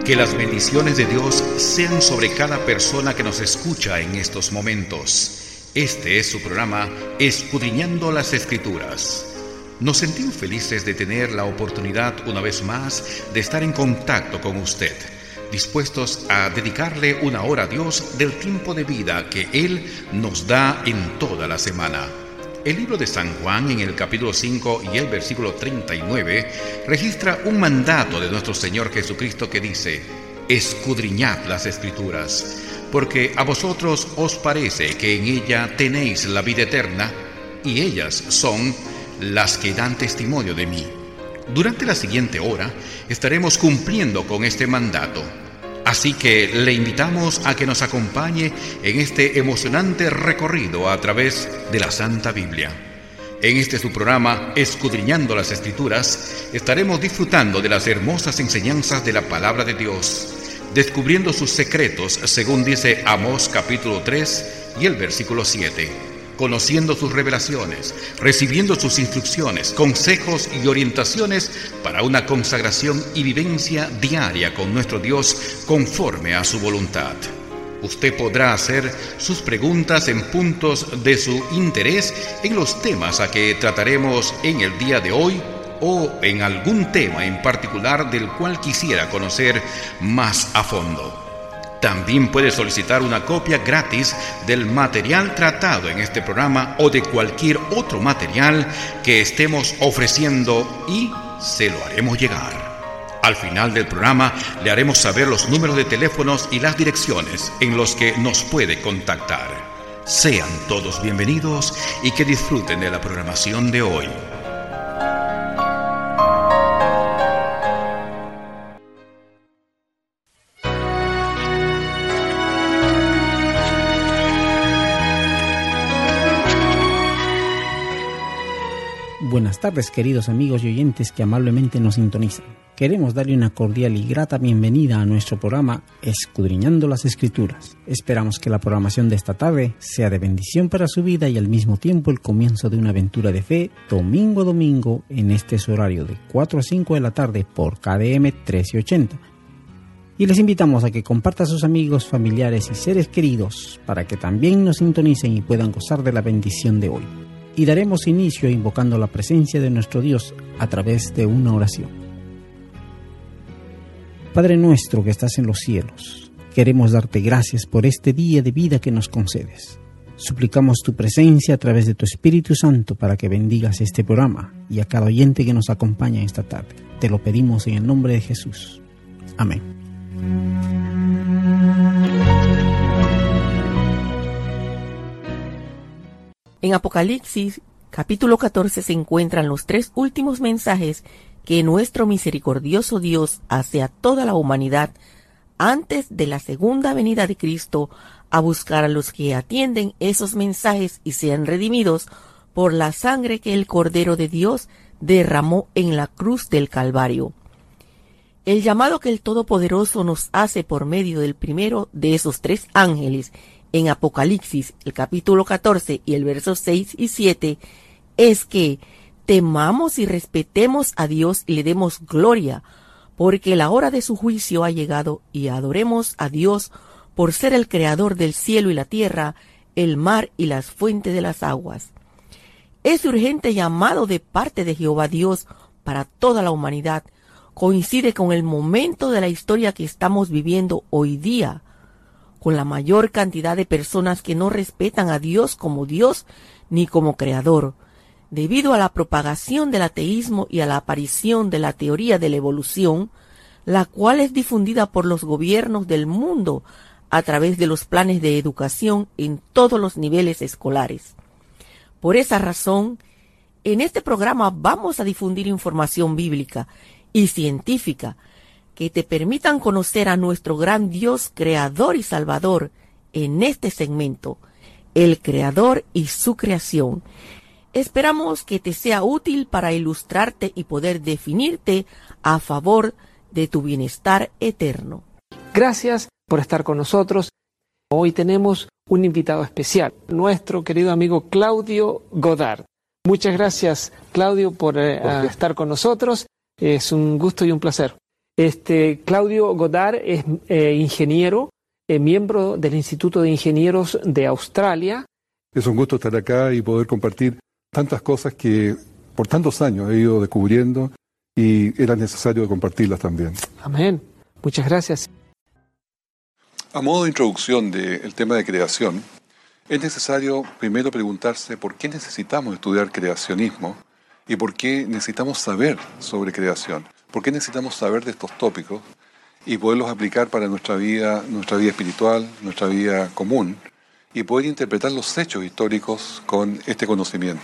Que las bendiciones de Dios sean sobre cada persona que nos escucha en estos momentos. Este es su programa Escudriñando las Escrituras. Nos sentimos felices de tener la oportunidad una vez más de estar en contacto con usted, dispuestos a dedicarle una hora a Dios del tiempo de vida que Él nos da en toda la semana. El libro de San Juan, en el capítulo 5 y el versículo 39, registra un mandato de nuestro Señor Jesucristo que dice: escudriñad las Escrituras, porque a vosotros os parece que en ella tenéis la vida eterna, y ellas son las que dan testimonio de mí. Durante la siguiente hora estaremos cumpliendo con este mandato. Así que le invitamos a que nos acompañe en este emocionante recorrido a través de la Santa Biblia. En este su programa, Escudriñando las Escrituras, estaremos disfrutando de las hermosas enseñanzas de la Palabra de Dios, descubriendo sus secretos, según dice Amós capítulo 3 y el versículo 7. Conociendo sus revelaciones, recibiendo sus instrucciones, consejos y orientaciones para una consagración y vivencia diaria con nuestro Dios conforme a su voluntad. Usted podrá hacer sus preguntas en puntos de su interés en los temas a que trataremos en el día de hoy o en algún tema en particular del cual quisiera conocer más a fondo. También puede solicitar una copia gratis del material tratado en este programa o de cualquier otro material que estemos ofreciendo y se lo haremos llegar. Al final del programa le haremos saber los números de teléfonos y las direcciones en los que nos puede contactar. Sean todos bienvenidos y que disfruten de la programación de hoy. Buenas tardes, queridos amigos y oyentes que amablemente nos sintonizan. Queremos darle una cordial y grata bienvenida a nuestro programa Escudriñando las Escrituras. Esperamos que la programación de esta tarde sea de bendición para su vida y al mismo tiempo el comienzo de una aventura de fe domingo a domingo en este su horario de 4 a 5 de la tarde por KDM 1380. Y les invitamos a que compartan a sus amigos, familiares y seres queridos para que también nos sintonicen y puedan gozar de la bendición de hoy. Y daremos inicio invocando la presencia de nuestro Dios a través de una oración. Padre nuestro que estás en los cielos, queremos darte gracias por este día de vida que nos concedes. Suplicamos tu presencia a través de tu Espíritu Santo para que bendigas este programa y a cada oyente que nos acompaña esta tarde. Te lo pedimos en el nombre de Jesús. Amén. En Apocalipsis, capítulo 14, se encuentran los 3 últimos mensajes que nuestro misericordioso Dios hace a toda la humanidad antes de la segunda venida de Cristo a buscar a los que atienden esos mensajes y sean redimidos por la sangre que el Cordero de Dios derramó en la cruz del Calvario. El llamado que el Todopoderoso nos hace por medio del primero de esos 3 ángeles en Apocalipsis, el capítulo 14 y el verso 6 y 7, es que temamos y respetemos a Dios y le demos gloria, porque la hora de su juicio ha llegado, y adoremos a Dios por ser el creador del cielo y la tierra, el mar y las fuentes de las aguas. Ese urgente llamado de parte de Jehová Dios para toda la humanidad coincide con el momento de la historia que estamos viviendo hoy día, con la mayor cantidad de personas que no respetan a Dios como Dios ni como Creador, debido a la propagación del ateísmo y a la aparición de la teoría de la evolución, la cual es difundida por los gobiernos del mundo a través de los planes de educación en todos los niveles escolares. Por esa razón, en este programa vamos a difundir información bíblica y científica que te permitan conocer a nuestro gran Dios, Creador y Salvador, en este segmento, el Creador y su creación. Esperamos que te sea útil para ilustrarte y poder definirte a favor de tu bienestar eterno. Gracias por estar con nosotros. Hoy tenemos un invitado especial, nuestro querido amigo Claudio Godard. Muchas gracias, Claudio, por estar con nosotros. Es un gusto y un placer. Claudio Goddard es ingeniero, miembro del Instituto de Ingenieros de Australia. Es un gusto estar acá y poder compartir tantas cosas que por tantos años he ido descubriendo y era necesario compartirlas también. Amén. Muchas gracias. A modo de introducción del tema de creación, es necesario primero preguntarse por qué necesitamos estudiar creacionismo y por qué necesitamos saber sobre creación, por qué necesitamos saber de estos tópicos y poderlos aplicar para nuestra vida espiritual, nuestra vida común, y poder interpretar los hechos históricos con este conocimiento.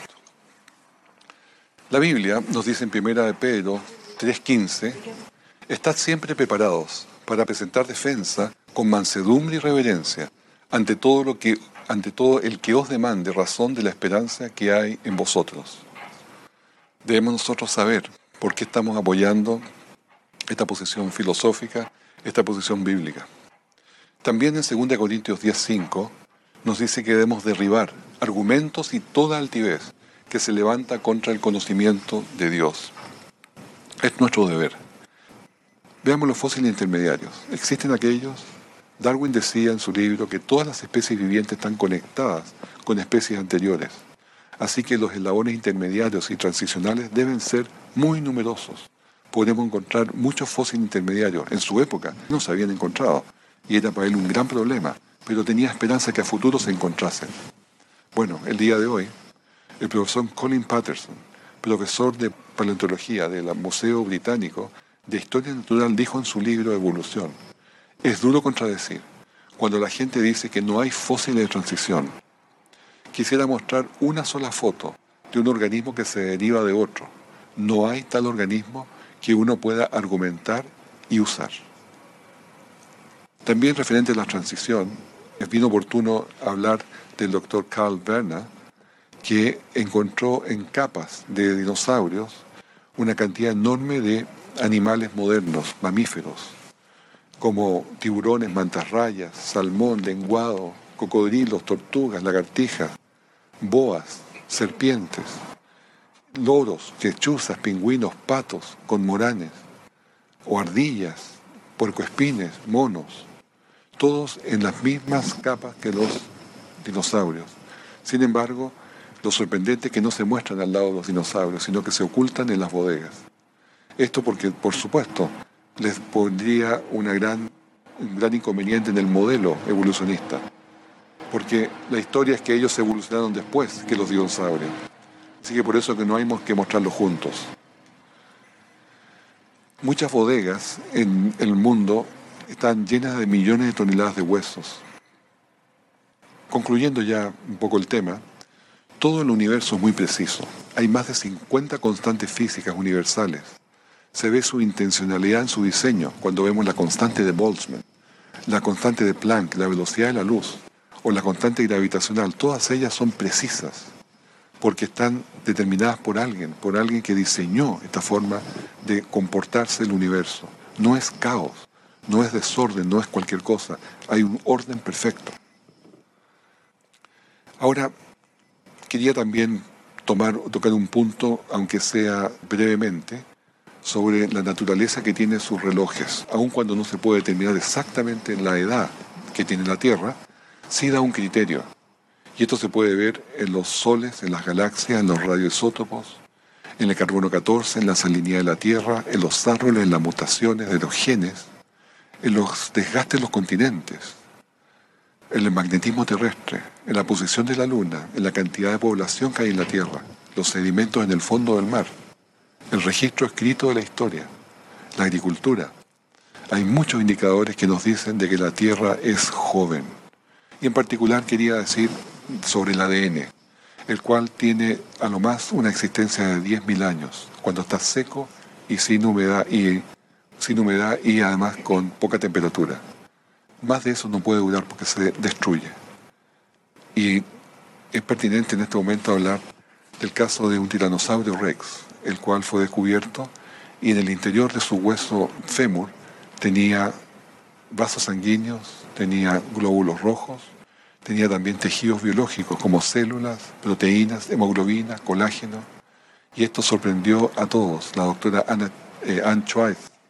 La Biblia nos dice en 1 Pedro 3:15, «Estad siempre preparados para presentar defensa con mansedumbre y reverencia ante todo el que os demande razón de la esperanza que hay en vosotros». Debemos nosotros saber por qué estamos apoyando esta posición filosófica, esta posición bíblica. También en 2 Corintios 10:5 nos dice que debemos derribar argumentos y toda altivez que se levanta contra el conocimiento de Dios. Es nuestro deber. Veamos los fósiles intermediarios. ¿Existen aquellos? Darwin decía en su libro que todas las especies vivientes están conectadas con especies anteriores. Así que los eslabones intermediarios y transicionales deben ser muy numerosos. Podemos encontrar muchos fósiles intermediarios. En su época no se habían encontrado y era para él un gran problema, pero tenía esperanza que a futuro se encontrasen. Bueno, el día de hoy, el profesor Colin Patterson, profesor de paleontología del Museo Británico de Historia Natural, dijo en su libro Evolución: «Es duro contradecir cuando la gente dice que no hay fósiles de transición. Quisiera mostrar una sola foto de un organismo que se deriva de otro. No hay tal organismo que uno pueda argumentar y usar». También referente a la transición, es bien oportuno hablar del doctor Carl Werner, que encontró en capas de dinosaurios una cantidad enorme de animales modernos, mamíferos, como tiburones, mantarrayas, salmón, lenguado, cocodrilos, tortugas, lagartijas, boas, serpientes, loros, lechuzas, pingüinos, patos, cormoranes, o ardillas, puercoespines, monos, todos en las mismas capas que los dinosaurios. Sin embargo, lo sorprendente es que no se muestran al lado de los dinosaurios, sino que se ocultan en las bodegas. Esto porque, por supuesto, les pondría un gran inconveniente en el modelo evolucionista, porque la historia es que ellos evolucionaron después que los dinosaurios. Así que por eso que no hay que mostrarlos juntos. Muchas bodegas en el mundo están llenas de millones de toneladas de huesos. Concluyendo ya un poco el tema, todo el universo es muy preciso. Hay más de 50 constantes físicas universales. Se ve su intencionalidad en su diseño cuando vemos la constante de Boltzmann, la constante de Planck, la velocidad de la luz o la constante gravitacional. Todas ellas son precisas porque están determinadas por alguien que diseñó esta forma de comportarse el universo. No es caos, no es desorden, no es cualquier cosa. Hay un orden perfecto. Ahora, quería también tocar un punto, aunque sea brevemente, sobre la naturaleza que tienen sus relojes. Aun cuando no se puede determinar exactamente la edad que tiene la Tierra, sí da un criterio. Y esto se puede ver en los soles, en las galaxias, en los radioisótopos, en el carbono 14, en la salinidad de la Tierra, en los árboles, en las mutaciones de los genes, en los desgastes de los continentes, en el magnetismo terrestre, en la posición de la Luna, en la cantidad de población que hay en la Tierra, los sedimentos en el fondo del mar, el registro escrito de la historia, la agricultura. Hay muchos indicadores que nos dicen de que la Tierra es joven. Y en particular quería decir sobre el ADN, el cual tiene a lo más una existencia de 10.000 años, cuando está seco y sin humedad y además con poca temperatura. Más de eso no puede durar porque se destruye. Y es pertinente en este momento hablar del caso de un tiranosaurio rex, el cual fue descubierto y en el interior de su hueso fémur tenía vasos sanguíneos, tenía glóbulos rojos, tenía también tejidos biológicos como células, proteínas, hemoglobina, colágeno. Y esto sorprendió a todos. La doctora Anne Schweitzer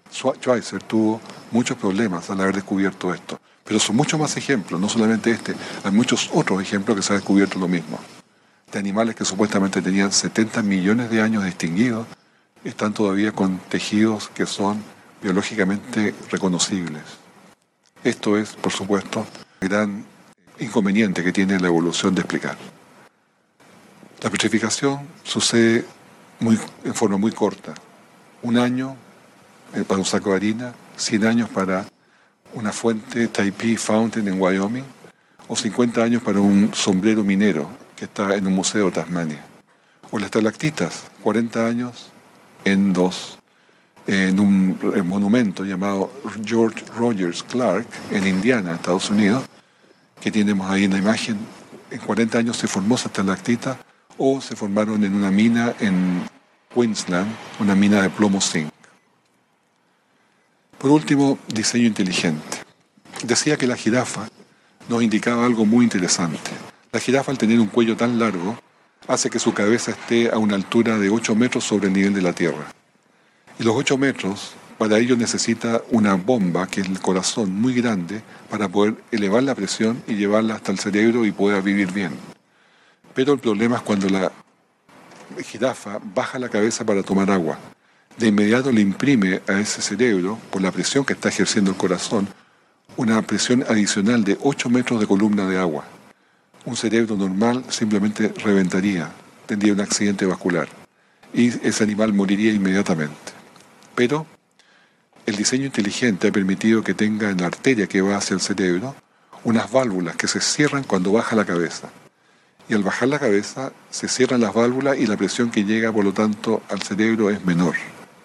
Schweitzer tuvo muchos problemas al haber descubierto esto. Pero son muchos más ejemplos, no solamente este. Hay muchos otros ejemplos que se ha descubierto lo mismo. De animales que supuestamente tenían 70 millones de años de extinguidos, están todavía con tejidos que son biológicamente reconocibles. Esto es, por supuesto, el gran inconveniente que tiene la evolución de explicar. La petrificación sucede en forma muy corta. 1 año para un saco de harina, 100 años para una fuente Taipei Fountain en Wyoming, o 50 años para un sombrero minero que está en un museo de Tasmania. O las estalactitas, 40 años en un monumento llamado George Rogers Clark en Indiana, Estados Unidos, que tenemos ahí en la imagen. En 40 años se formó esa estalactita, o se formaron en una mina en Queensland, una mina de plomo zinc. Por último, diseño inteligente. Decía que la jirafa nos indicaba algo muy interesante. La jirafa, al tener un cuello tan largo, hace que su cabeza esté a una altura de 8 metros sobre el nivel de la tierra. Y los 8 metros, para ello necesita una bomba, que es el corazón, muy grande, para poder elevar la presión y llevarla hasta el cerebro y poder vivir bien. Pero el problema es cuando la jirafa baja la cabeza para tomar agua. De inmediato le imprime a ese cerebro, por la presión que está ejerciendo el corazón, una presión adicional de 8 metros de columna de agua. Un cerebro normal simplemente reventaría, tendría un accidente vascular y ese animal moriría inmediatamente. Pero el diseño inteligente ha permitido que tenga en la arteria que va hacia el cerebro unas válvulas que se cierran cuando baja la cabeza. Y al bajar la cabeza se cierran las válvulas y la presión que llega, por lo tanto, al cerebro es menor.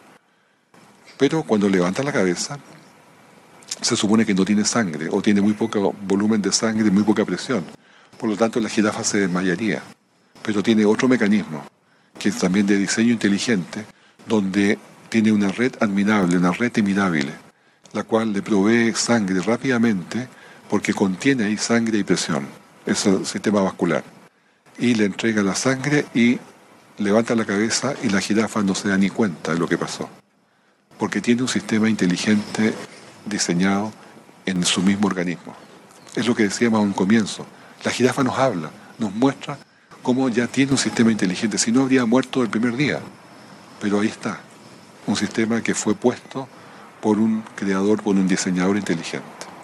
Pero cuando levanta la cabeza, se supone que no tiene sangre o tiene muy poco volumen de sangre y muy poca presión. Por lo tanto, la jirafa se desmayaría. Pero tiene otro mecanismo, que es también de diseño inteligente, donde tiene una red admirable, una red imitable, la cual le provee sangre rápidamente porque contiene ahí sangre y presión. Es el sistema vascular. Y le entrega la sangre y levanta la cabeza y la jirafa no se da ni cuenta de lo que pasó. Porque tiene un sistema inteligente diseñado en su mismo organismo. Es lo que decíamos a un comienzo. La jirafa nos habla, nos muestra cómo ya tiene un sistema inteligente. Si no, habría muerto el primer día. Pero ahí está. Un sistema que fue puesto por un creador, por un diseñador inteligente.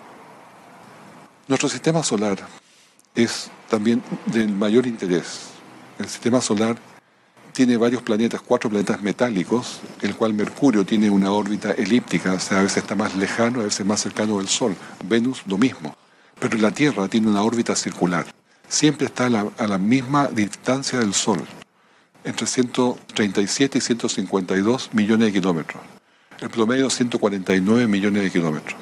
Nuestro sistema solar es también del mayor interés. El sistema solar tiene varios planetas, 4 planetas metálicos, el cual Mercurio tiene una órbita elíptica, o sea, a veces está más lejano, a veces más cercano del Sol. Venus, lo mismo. Pero la Tierra tiene una órbita circular. Siempre está a la misma distancia del Sol, entre 137 y 152 millones de kilómetros. El promedio 149 millones de kilómetros.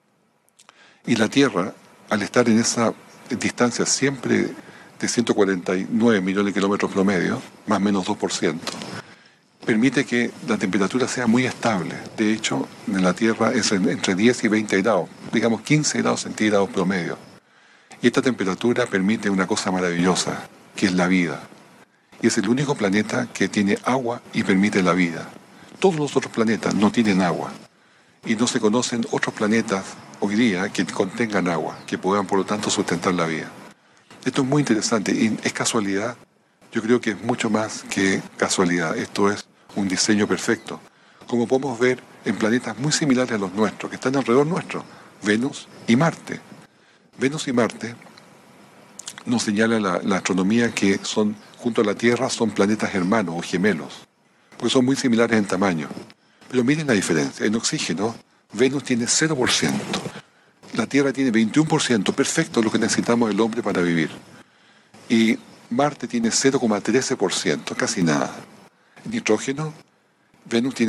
Y la Tierra, al estar en esa distancia siempre de 149 millones de kilómetros promedio, más o menos 2%, permite que la temperatura sea muy estable. De hecho, en la Tierra es entre 10 y 20 grados, digamos 15 grados centígrados promedio. Y esta temperatura permite una cosa maravillosa, que es la vida. Y es el único planeta que tiene agua y permite la vida. Todos los otros planetas no tienen agua. Y no se conocen otros planetas hoy día que contengan agua, que puedan por lo tanto sustentar la vida. Esto es muy interesante y es casualidad. Yo creo que es mucho más que casualidad. Esto es un diseño perfecto. Como podemos ver en planetas muy similares a los nuestros, que están alrededor nuestro, Venus y Marte. Venus y Marte nos señala la astronomía que son, junto a la Tierra, son planetas hermanos o gemelos, porque son muy similares en tamaño. Pero miren la diferencia. En oxígeno, Venus tiene 0%. La Tierra tiene 21%, perfecto, lo que necesitamos el hombre para vivir. Y Marte tiene 0,13%, casi nada. Nitrógeno, Venus tiene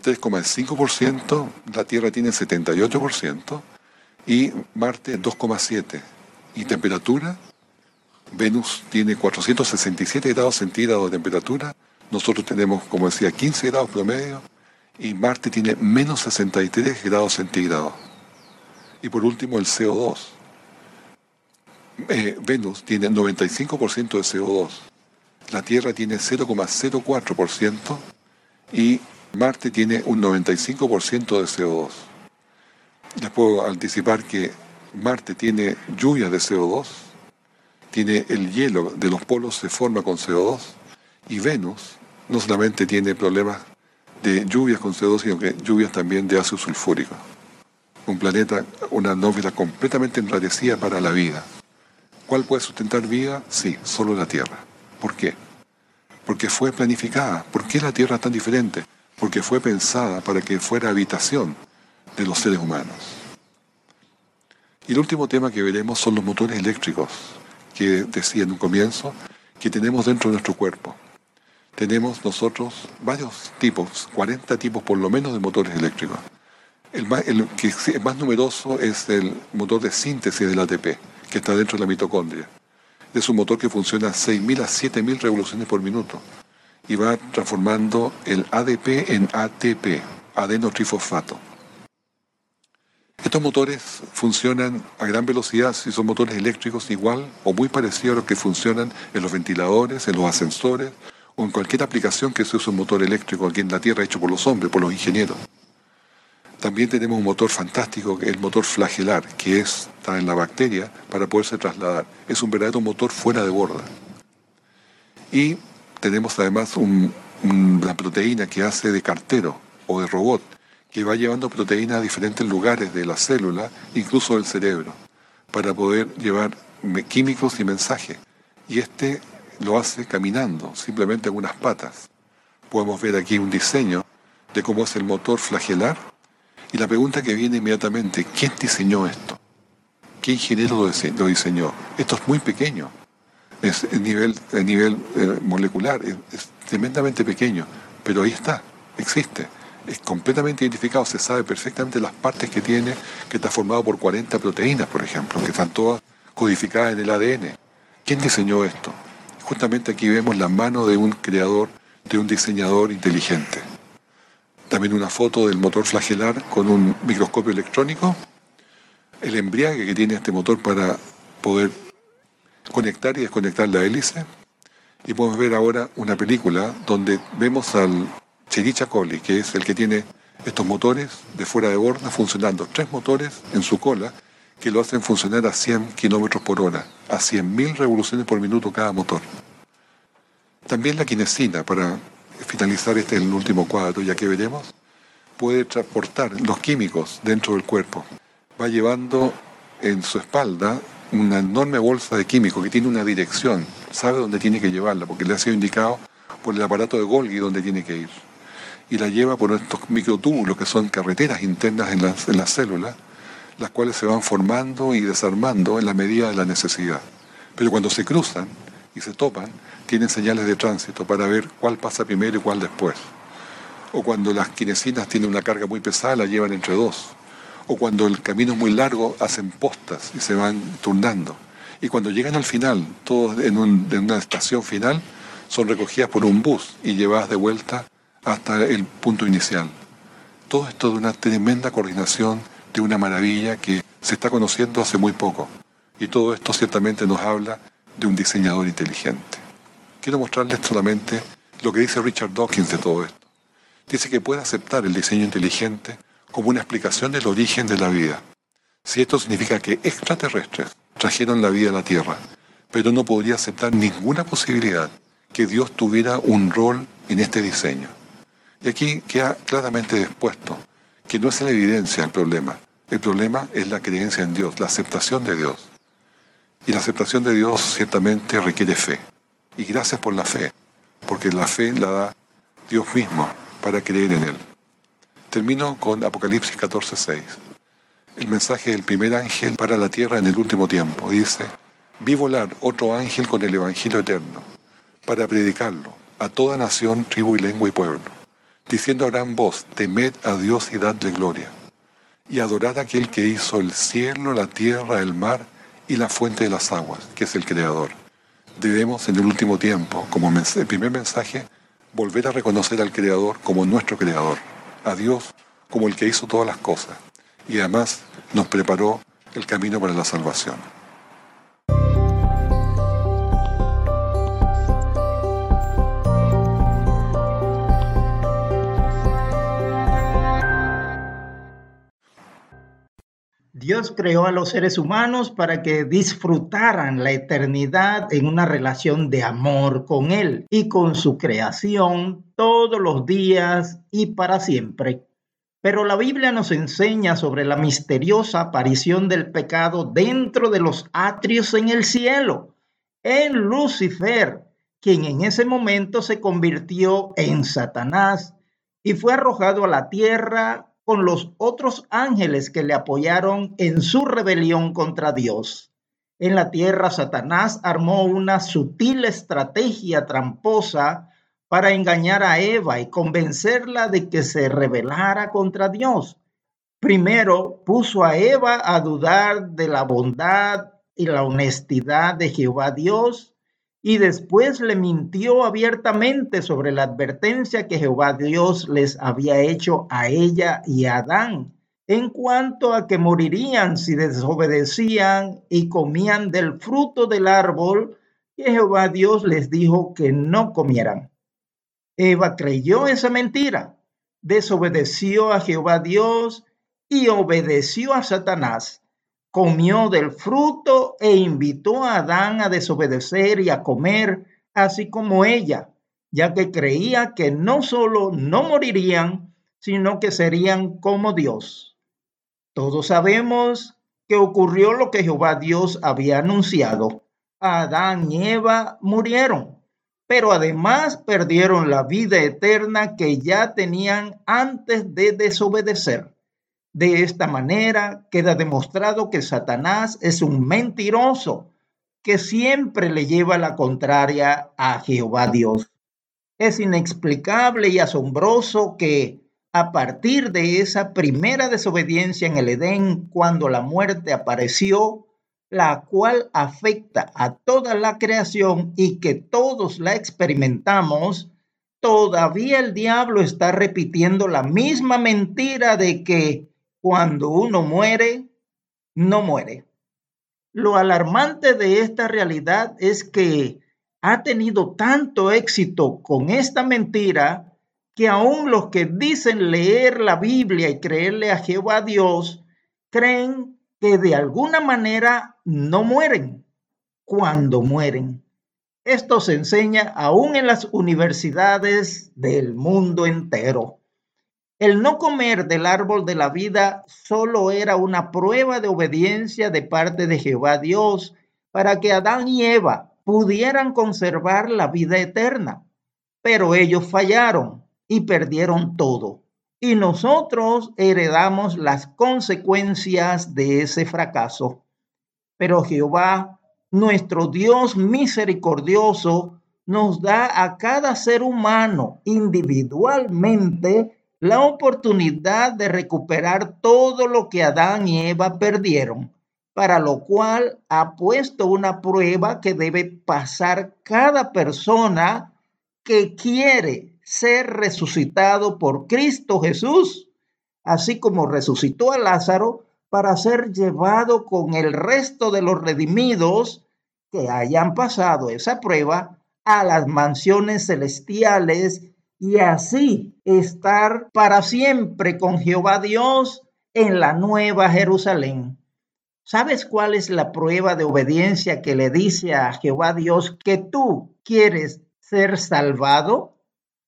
33,5%, la Tierra tiene 78% y Marte 2,7%. Y temperatura, Venus tiene 467 grados centígrados de temperatura, nosotros tenemos, como decía, 15 grados promedio y Marte tiene menos 63 grados centígrados. Y por último, el CO2. Venus tiene 95% de CO2. La Tierra tiene 0,04% y Marte tiene un 95% de CO2. Les puedo anticipar que Marte tiene lluvias de CO2, tiene el hielo de los polos se forma con CO2, y Venus no solamente tiene problemas de lluvias con CO2, sino que lluvias también de ácido sulfúrico. Un planeta, una atmósfera completamente enrarecida para la vida. ¿Cuál puede sustentar vida? Sí, solo la Tierra. ¿Por qué? Porque fue planificada. ¿Por qué la Tierra es tan diferente? Porque fue pensada para que fuera habitación de los seres humanos. Y el último tema que veremos son los motores eléctricos, que decía en un comienzo, que tenemos dentro de nuestro cuerpo. Tenemos nosotros varios tipos, 40 tipos por lo menos de motores eléctricos. El que es más numeroso es el motor de síntesis del ATP, que está dentro de la mitocondria. Es un motor que funciona a 6.000 a 7.000 revoluciones por minuto y va transformando el ADP en ATP, adenotrifosfato. Estos motores funcionan a gran velocidad, si son motores eléctricos igual o muy parecidos a los que funcionan en los ventiladores, en los ascensores o en cualquier aplicación que se use un motor eléctrico aquí en la Tierra hecho por los hombres, por los ingenieros. También tenemos un motor fantástico, que es el motor flagelar, que está en la bacteria para poderse trasladar. Es un verdadero motor fuera de borda. Y tenemos además una proteína que hace de cartero o de robot, que va llevando proteínas a diferentes lugares de la célula, incluso del cerebro, para poder llevar químicos y mensajes. Y lo hace caminando, simplemente con unas patas. Podemos ver aquí un diseño de cómo es el motor flagelar. Y la pregunta que viene inmediatamente, ¿quién diseñó esto? ¿Qué ingeniero lo diseñó? Esto es muy pequeño. Es a nivel molecular, es tremendamente pequeño. Pero ahí está, existe. Es completamente identificado, se sabe perfectamente las partes que tiene, que está formado por 40 proteínas, por ejemplo, que están todas codificadas en el ADN. ¿Quién diseñó esto? Justamente aquí vemos la mano de un creador, de un diseñador inteligente. También una foto del motor flagelar con un microscopio electrónico, el embriague que tiene este motor para poder conectar y desconectar la hélice. Y podemos ver ahora una película donde vemos al Chiricha Coli, que es el que tiene estos motores de fuera de borda funcionando. 3 motores en su cola que lo hacen funcionar a 100 kilómetros por hora, a 100.000 revoluciones por minuto cada motor. También la quinesina, para finalizar el último cuadro, ya que veremos, puede transportar los químicos dentro del cuerpo. Va llevando en su espalda una enorme bolsa de químicos que tiene una dirección, sabe dónde tiene que llevarla, porque le ha sido indicado por el aparato de Golgi dónde tiene que ir. Y la lleva por estos microtúbulos que son carreteras internas en las células, las cuales se van formando y desarmando en la medida de la necesidad. Pero cuando se cruzan y se topan, tienen señales de tránsito para ver cuál pasa primero y cuál después. O cuando las quinesinas tienen una carga muy pesada, la llevan entre dos. O cuando el camino es muy largo, hacen postas y se van turnando. Y cuando llegan al final, todos en una estación final, son recogidas por un bus y llevadas de vuelta hasta el punto inicial. Todo esto de una tremenda coordinación, de una maravilla que se está conociendo hace muy poco. Y todo esto ciertamente nos habla de un diseñador inteligente. Quiero mostrarles solamente lo que dice Richard Dawkins de todo esto. Dice que puede aceptar el diseño inteligente como una explicación del origen de la vida. Si esto significa que extraterrestres trajeron la vida a la Tierra, pero no podría aceptar ninguna posibilidad que Dios tuviera un rol en este diseño. Y aquí queda claramente expuesto que no es la evidencia el problema es la creencia en Dios, la aceptación de Dios. Y la aceptación de Dios ciertamente requiere fe. Y gracias por la fe, porque la fe la da Dios mismo para creer en Él. Termino con Apocalipsis 14:6. El mensaje del primer ángel para la tierra en el último tiempo. Dice: vi volar otro ángel con el Evangelio eterno, para predicarlo a toda nación, tribu y lengua y pueblo, diciendo a gran voz: temed a Dios y dadle gloria, y adorad a aquel que hizo el cielo, la tierra, el mar y la fuente de las aguas, que es el Creador. Debemos en el último tiempo, como el primer mensaje, volver a reconocer al Creador como nuestro Creador, a Dios como el que hizo todas las cosas, y además nos preparó el camino para la salvación. Dios creó a los seres humanos para que disfrutaran la eternidad en una relación de amor con Él y con su creación todos los días y para siempre. Pero la Biblia nos enseña sobre la misteriosa aparición del pecado dentro de los atrios en el cielo, en Lucifer, quien en ese momento se convirtió en Satanás y fue arrojado a la tierra con los otros ángeles que le apoyaron en su rebelión contra Dios. En la tierra, Satanás armó una sutil estrategia tramposa para engañar a Eva y convencerla de que se rebelara contra Dios. Primero, puso a Eva a dudar de la bondad y la honestidad de Jehová Dios, y después le mintió abiertamente sobre la advertencia que Jehová Dios les había hecho a ella y a Adán, en cuanto a que morirían si desobedecían y comían del fruto del árbol que Jehová Dios les dijo que no comieran. Eva creyó esa mentira, desobedeció a Jehová Dios y obedeció a Satanás. Comió del fruto e invitó a Adán a desobedecer y a comer, así como ella, ya que creía que no solo no morirían, sino que serían como Dios. Todos sabemos que ocurrió lo que Jehová Dios había anunciado. Adán y Eva murieron, pero además perdieron la vida eterna que ya tenían antes de desobedecer. De esta manera queda demostrado que Satanás es un mentiroso que siempre le lleva la contraria a Jehová Dios. Es inexplicable y asombroso que a partir de esa primera desobediencia en el Edén, cuando la muerte apareció, la cual afecta a toda la creación y que todos la experimentamos, todavía el diablo está repitiendo la misma mentira de que cuando uno muere, no muere. Lo alarmante de esta realidad es que ha tenido tanto éxito con esta mentira que aún los que dicen leer la Biblia y creerle a Jehová Dios creen que de alguna manera no mueren cuando mueren. Esto se enseña aún en las universidades del mundo entero. El no comer del árbol de la vida solo era una prueba de obediencia de parte de Jehová Dios para que Adán y Eva pudieran conservar la vida eterna. Pero ellos fallaron y perdieron todo. Y nosotros heredamos las consecuencias de ese fracaso. Pero Jehová, nuestro Dios misericordioso, nos da a cada ser humano individualmente la oportunidad de recuperar todo lo que Adán y Eva perdieron, para lo cual ha puesto una prueba que debe pasar cada persona que quiere ser resucitado por Cristo Jesús, así como resucitó a Lázaro para ser llevado con el resto de los redimidos que hayan pasado esa prueba a las mansiones celestiales y así estar para siempre con Jehová Dios en la nueva Jerusalén. ¿Sabes cuál es la prueba de obediencia que le dice a Jehová Dios que tú quieres ser salvado?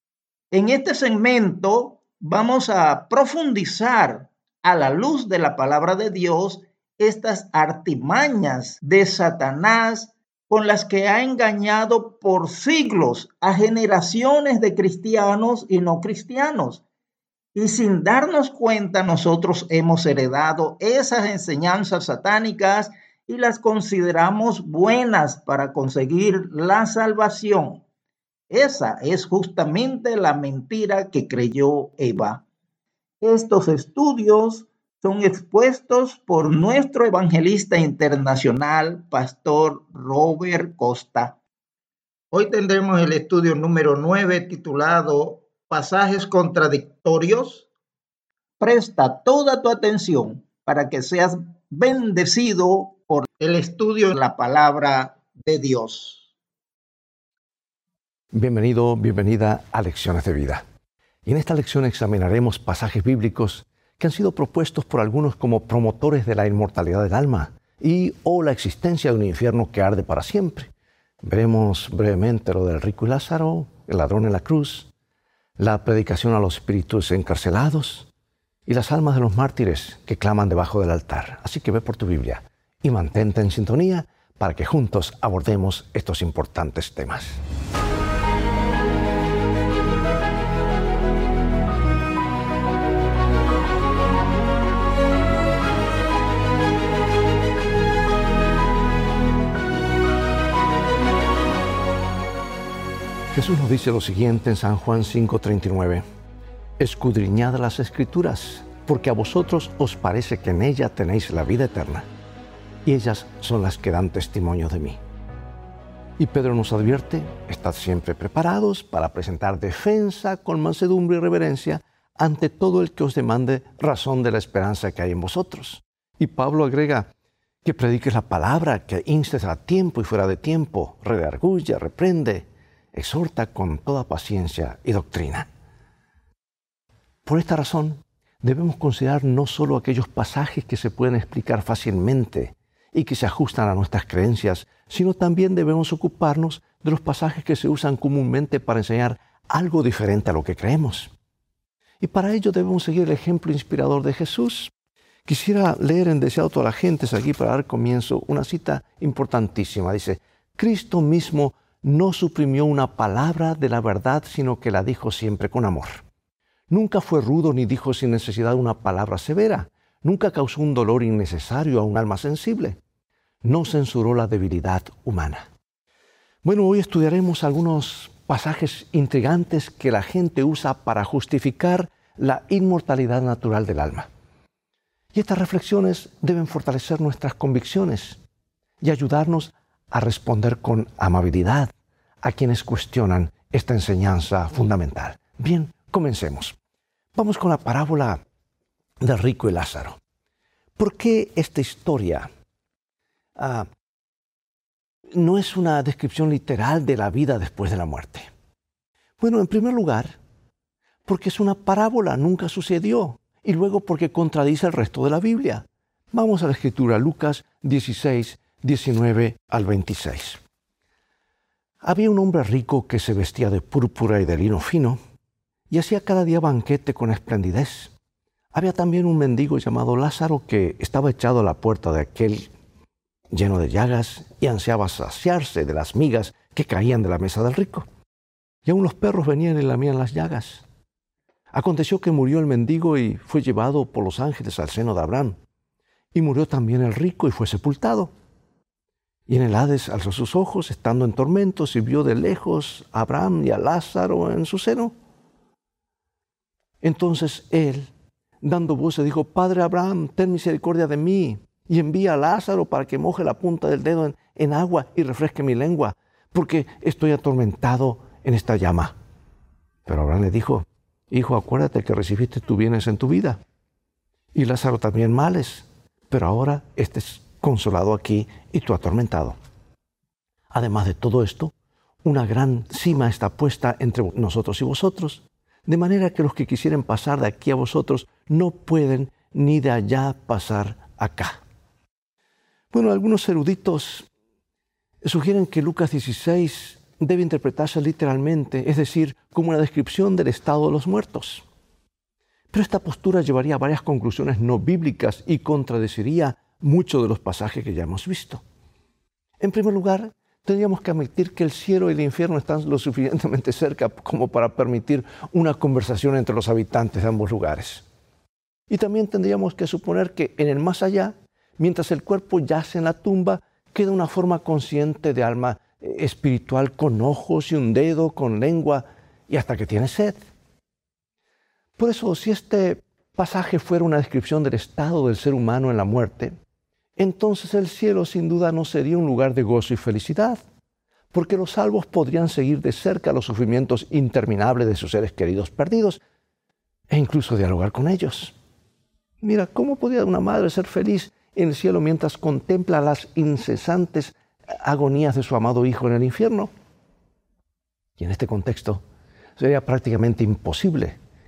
En este segmento vamos a profundizar a la luz de la palabra de Dios estas artimañas de Satanás con las que ha engañado por siglos a generaciones de cristianos y no cristianos. Y sin darnos cuenta, nosotros hemos heredado esas enseñanzas satánicas y las consideramos buenas para conseguir la salvación. Esa es justamente la mentira que creyó Eva. Estos estudios son expuestos por nuestro evangelista internacional, Pastor Robert Costa. Hoy tendremos el estudio número 9 titulado Pasajes contradictorios. Presta toda tu atención para que seas bendecido por el estudio de la palabra de Dios. Bienvenido, bienvenida a Lecciones de Vida. Y en esta lección examinaremos pasajes bíblicos que han sido propuestos por algunos como promotores de la inmortalidad del alma o la existencia de un infierno que arde para siempre. Veremos brevemente lo del rico y Lázaro, el ladrón en la cruz, la predicación a los espíritus encarcelados y las almas de los mártires que claman debajo del altar. Así que ve por tu Biblia y mantente en sintonía para que juntos abordemos estos importantes temas. Jesús nos dice lo siguiente en San Juan 5:39. Escudriñad las Escrituras, porque a vosotros os parece que en ella tenéis la vida eterna, y ellas son las que dan testimonio de mí. Y Pedro nos advierte, estad siempre preparados para presentar defensa con mansedumbre y reverencia ante todo el que os demande razón de la esperanza que hay en vosotros. Y Pablo agrega, que prediques la palabra, que instes a tiempo y fuera de tiempo, redarguye, reprende, exhorta con toda paciencia y doctrina. Por esta razón, debemos considerar no solo aquellos pasajes que se pueden explicar fácilmente y que se ajustan a nuestras creencias, sino también debemos ocuparnos de los pasajes que se usan comúnmente para enseñar algo diferente a lo que creemos. Y para ello debemos seguir el ejemplo inspirador de Jesús. Quisiera leer en Deseado a toda la gente, aquí para dar comienzo, una cita importantísima. Dice, Cristo mismo no suprimió una palabra de la verdad, sino que la dijo siempre con amor. Nunca fue rudo ni dijo sin necesidad una palabra severa. Nunca causó un dolor innecesario a un alma sensible. No censuró la debilidad humana. Bueno, hoy estudiaremos algunos pasajes intrigantes que la gente usa para justificar la inmortalidad natural del alma. Y estas reflexiones deben fortalecer nuestras convicciones y ayudarnos a responder con amabilidad a quienes cuestionan esta enseñanza fundamental. Bien, comencemos. Vamos con la parábola del rico y Lázaro. ¿Por qué esta historia no es una descripción literal de la vida después de la muerte? Bueno, en primer lugar, porque es una parábola, nunca sucedió, y luego porque contradice el resto de la Biblia. Vamos a la Escritura, Lucas 16, 19 al 26. Había un hombre rico que se vestía de púrpura y de lino fino y hacía cada día banquete con esplendidez. Había también un mendigo llamado Lázaro que estaba echado a la puerta de aquel lleno de llagas y ansiaba saciarse de las migas que caían de la mesa del rico. Y aún los perros venían y lamían las llagas. Aconteció que murió el mendigo y fue llevado por los ángeles al seno de Abraham. Y murió también el rico y fue sepultado. Y en el Hades alzó sus ojos, estando en tormentos, y vio de lejos a Abraham y a Lázaro en su seno. Entonces él, dando voces, dijo, Padre Abraham, ten misericordia de mí, y envía a Lázaro para que moje la punta del dedo en agua y refresque mi lengua, porque estoy atormentado en esta llama. Pero Abraham le dijo, Hijo, acuérdate que recibiste tus bienes en tu vida, y Lázaro también males, pero ahora estés consolado aquí y tú atormentado. Además de todo esto, una gran cima está puesta entre nosotros y vosotros, de manera que los que quisieren pasar de aquí a vosotros no pueden ni de allá pasar acá. Bueno, algunos eruditos sugieren que Lucas 16 debe interpretarse literalmente, es decir, como una descripción del estado de los muertos. Pero esta postura llevaría a varias conclusiones no bíblicas y contradeciría muchos de los pasajes que ya hemos visto. En primer lugar, tendríamos que admitir que el cielo y el infierno están lo suficientemente cerca como para permitir una conversación entre los habitantes de ambos lugares. Y también tendríamos que suponer que en el más allá, mientras el cuerpo yace en la tumba, queda una forma consciente de alma espiritual con ojos y un dedo, con lengua y hasta que tiene sed. Por eso, si este pasaje fuera una descripción del estado del ser humano en la muerte, entonces el cielo sin duda no sería un lugar de gozo y felicidad, porque los salvos podrían seguir de cerca los sufrimientos interminables de sus seres queridos perdidos e incluso dialogar con ellos. Mira, ¿cómo podría una madre ser feliz en el cielo mientras contempla las incesantes agonías de su amado hijo en el infierno? Y en este contexto sería prácticamente imposible que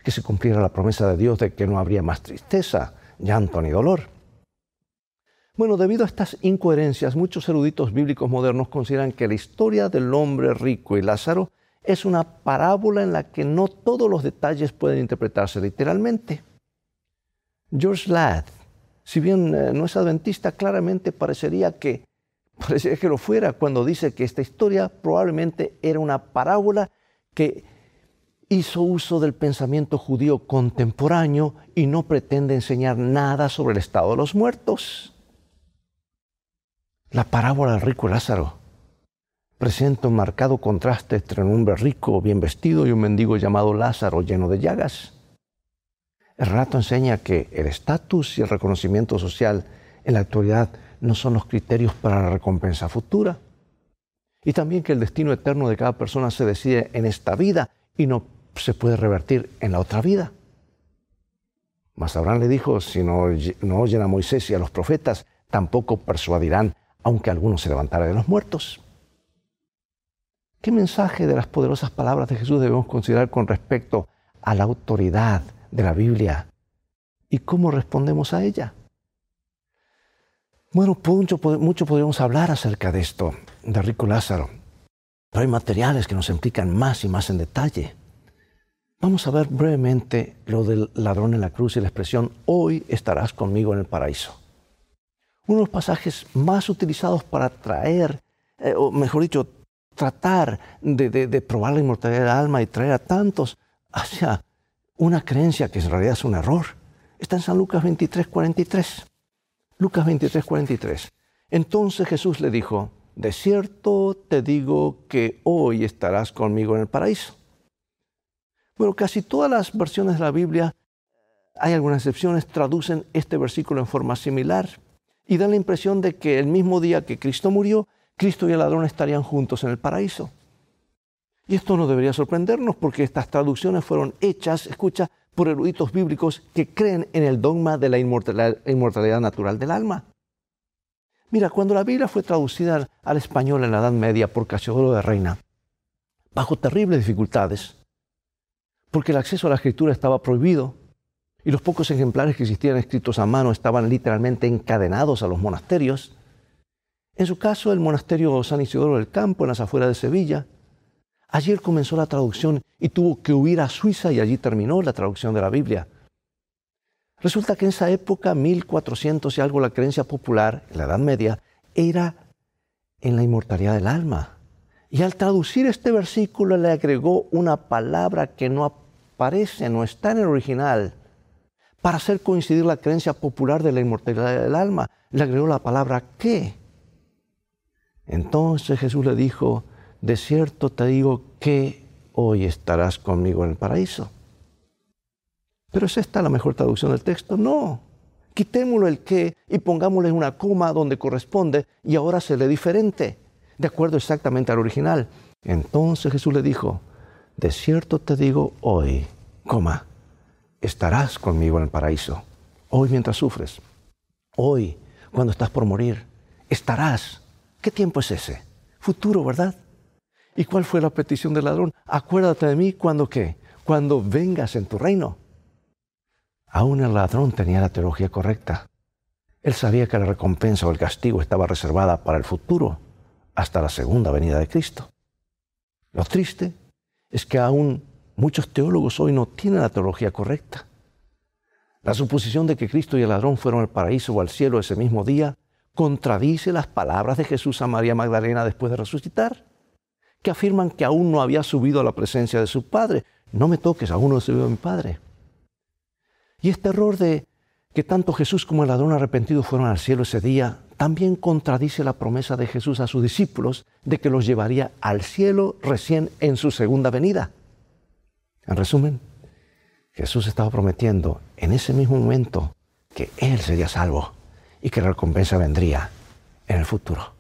que se cumpliera la promesa de Dios de que no habría más tristeza, llanto ni dolor. Bueno, debido a estas incoherencias, muchos eruditos bíblicos modernos consideran que la historia del hombre rico y Lázaro es una parábola en la que no todos los detalles pueden interpretarse literalmente. George Ladd, si bien no es adventista, claramente parecería que lo fuera cuando dice que esta historia probablemente era una parábola que hizo uso del pensamiento judío contemporáneo y no pretende enseñar nada sobre el estado de los muertos. La parábola del rico y Lázaro presenta un marcado contraste entre un hombre rico, bien vestido, y un mendigo llamado Lázaro, lleno de llagas. El relato enseña que el estatus y el reconocimiento social en la actualidad no son los criterios para la recompensa futura. Y también que el destino eterno de cada persona se decide en esta vida y no se puede revertir en la otra vida. Mas Abraham le dijo, si no oyen a Moisés y a los profetas, tampoco persuadirán, aunque alguno se levantara de los muertos. ¿Qué mensaje de las poderosas palabras de Jesús debemos considerar con respecto a la autoridad de la Biblia? ¿Y cómo respondemos a ella? Bueno, mucho podríamos hablar acerca de esto, de rico Lázaro. Pero hay materiales que nos implican más y más en detalle. Vamos a ver brevemente lo del ladrón en la cruz y la expresión, hoy estarás conmigo en el paraíso. Uno de los pasajes más utilizados para tratar de probar la inmortalidad del alma y traer a tantos hacia una creencia que en realidad es un error. Está en San Lucas 23:43. Lucas 23:43. Entonces Jesús le dijo, de cierto te digo que hoy estarás conmigo en el paraíso. Bueno, casi todas las versiones de la Biblia, hay algunas excepciones, traducen este versículo en forma similar y dan la impresión de que el mismo día que Cristo murió, Cristo y el ladrón estarían juntos en el paraíso. Y esto no debería sorprendernos porque estas traducciones fueron hechas, escucha, por eruditos bíblicos que creen en el dogma de la inmortalidad natural del alma. Mira, cuando la Biblia fue traducida al español en la Edad Media por Casiodoro de Reina, bajo terribles dificultades, porque el acceso a la escritura estaba prohibido y los pocos ejemplares que existían escritos a mano estaban literalmente encadenados a los monasterios. En su caso, el monasterio San Isidoro del Campo, en las afueras de Sevilla. Allí él comenzó la traducción y tuvo que huir a Suiza y allí terminó la traducción de la Biblia. Resulta que en esa época, 1400 y algo, la creencia popular, en la Edad Media, era en la inmortalidad del alma. Y al traducir este versículo le agregó una palabra que no aparece, no está en el original, para hacer coincidir la creencia popular de la inmortalidad del alma. Le agregó la palabra ¿qué? Entonces Jesús le dijo, de cierto te digo que hoy estarás conmigo en el paraíso. ¿Pero es esta la mejor traducción del texto? No. Quitémosle el qué y pongámosle una coma donde corresponde y ahora se lee diferente, de acuerdo exactamente al original. Entonces Jesús le dijo, de cierto te digo hoy, coma, estarás conmigo en el paraíso. Hoy mientras sufres. Hoy, cuando estás por morir, estarás. ¿Qué tiempo es ese? Futuro, ¿verdad? ¿Y cuál fue la petición del ladrón? Acuérdate de mí cuando ¿qué? Cuando vengas en tu reino. Aún el ladrón tenía la teología correcta. Él sabía que la recompensa o el castigo estaba reservada para el futuro, hasta la segunda venida de Cristo. Lo triste es que aún muchos teólogos hoy no tienen la teología correcta. La suposición de que Cristo y el ladrón fueron al paraíso o al cielo ese mismo día contradice las palabras de Jesús a María Magdalena después de resucitar, que afirman que aún no había subido a la presencia de su Padre. No me toques, aún no he subido a mi Padre. Y este error de que tanto Jesús como el ladrón arrepentido fueron al cielo ese día, también contradice la promesa de Jesús a sus discípulos de que los llevaría al cielo recién en su segunda venida. En resumen, Jesús estaba prometiendo en ese mismo momento que Él sería salvo y que la recompensa vendría en el futuro.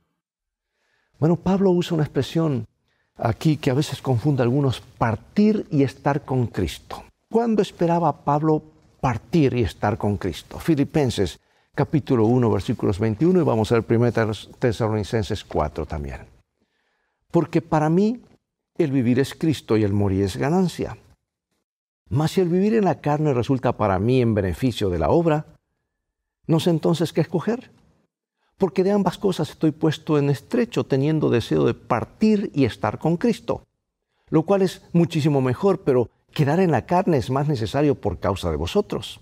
Bueno, Pablo usa una expresión aquí que a veces confunde a algunos, partir y estar con Cristo. ¿Cuándo esperaba Pablo partir y estar con Cristo? Filipenses capítulo 1, versículos 21 y vamos a ver 1 Tesalonicenses 4 también. Porque para mí el vivir es Cristo y el morir es ganancia. Mas si el vivir en la carne resulta para mí en beneficio de la obra, no sé entonces qué escoger. Porque de ambas cosas estoy puesto en estrecho, teniendo deseo de partir y estar con Cristo, lo cual es muchísimo mejor, pero quedar en la carne es más necesario por causa de vosotros.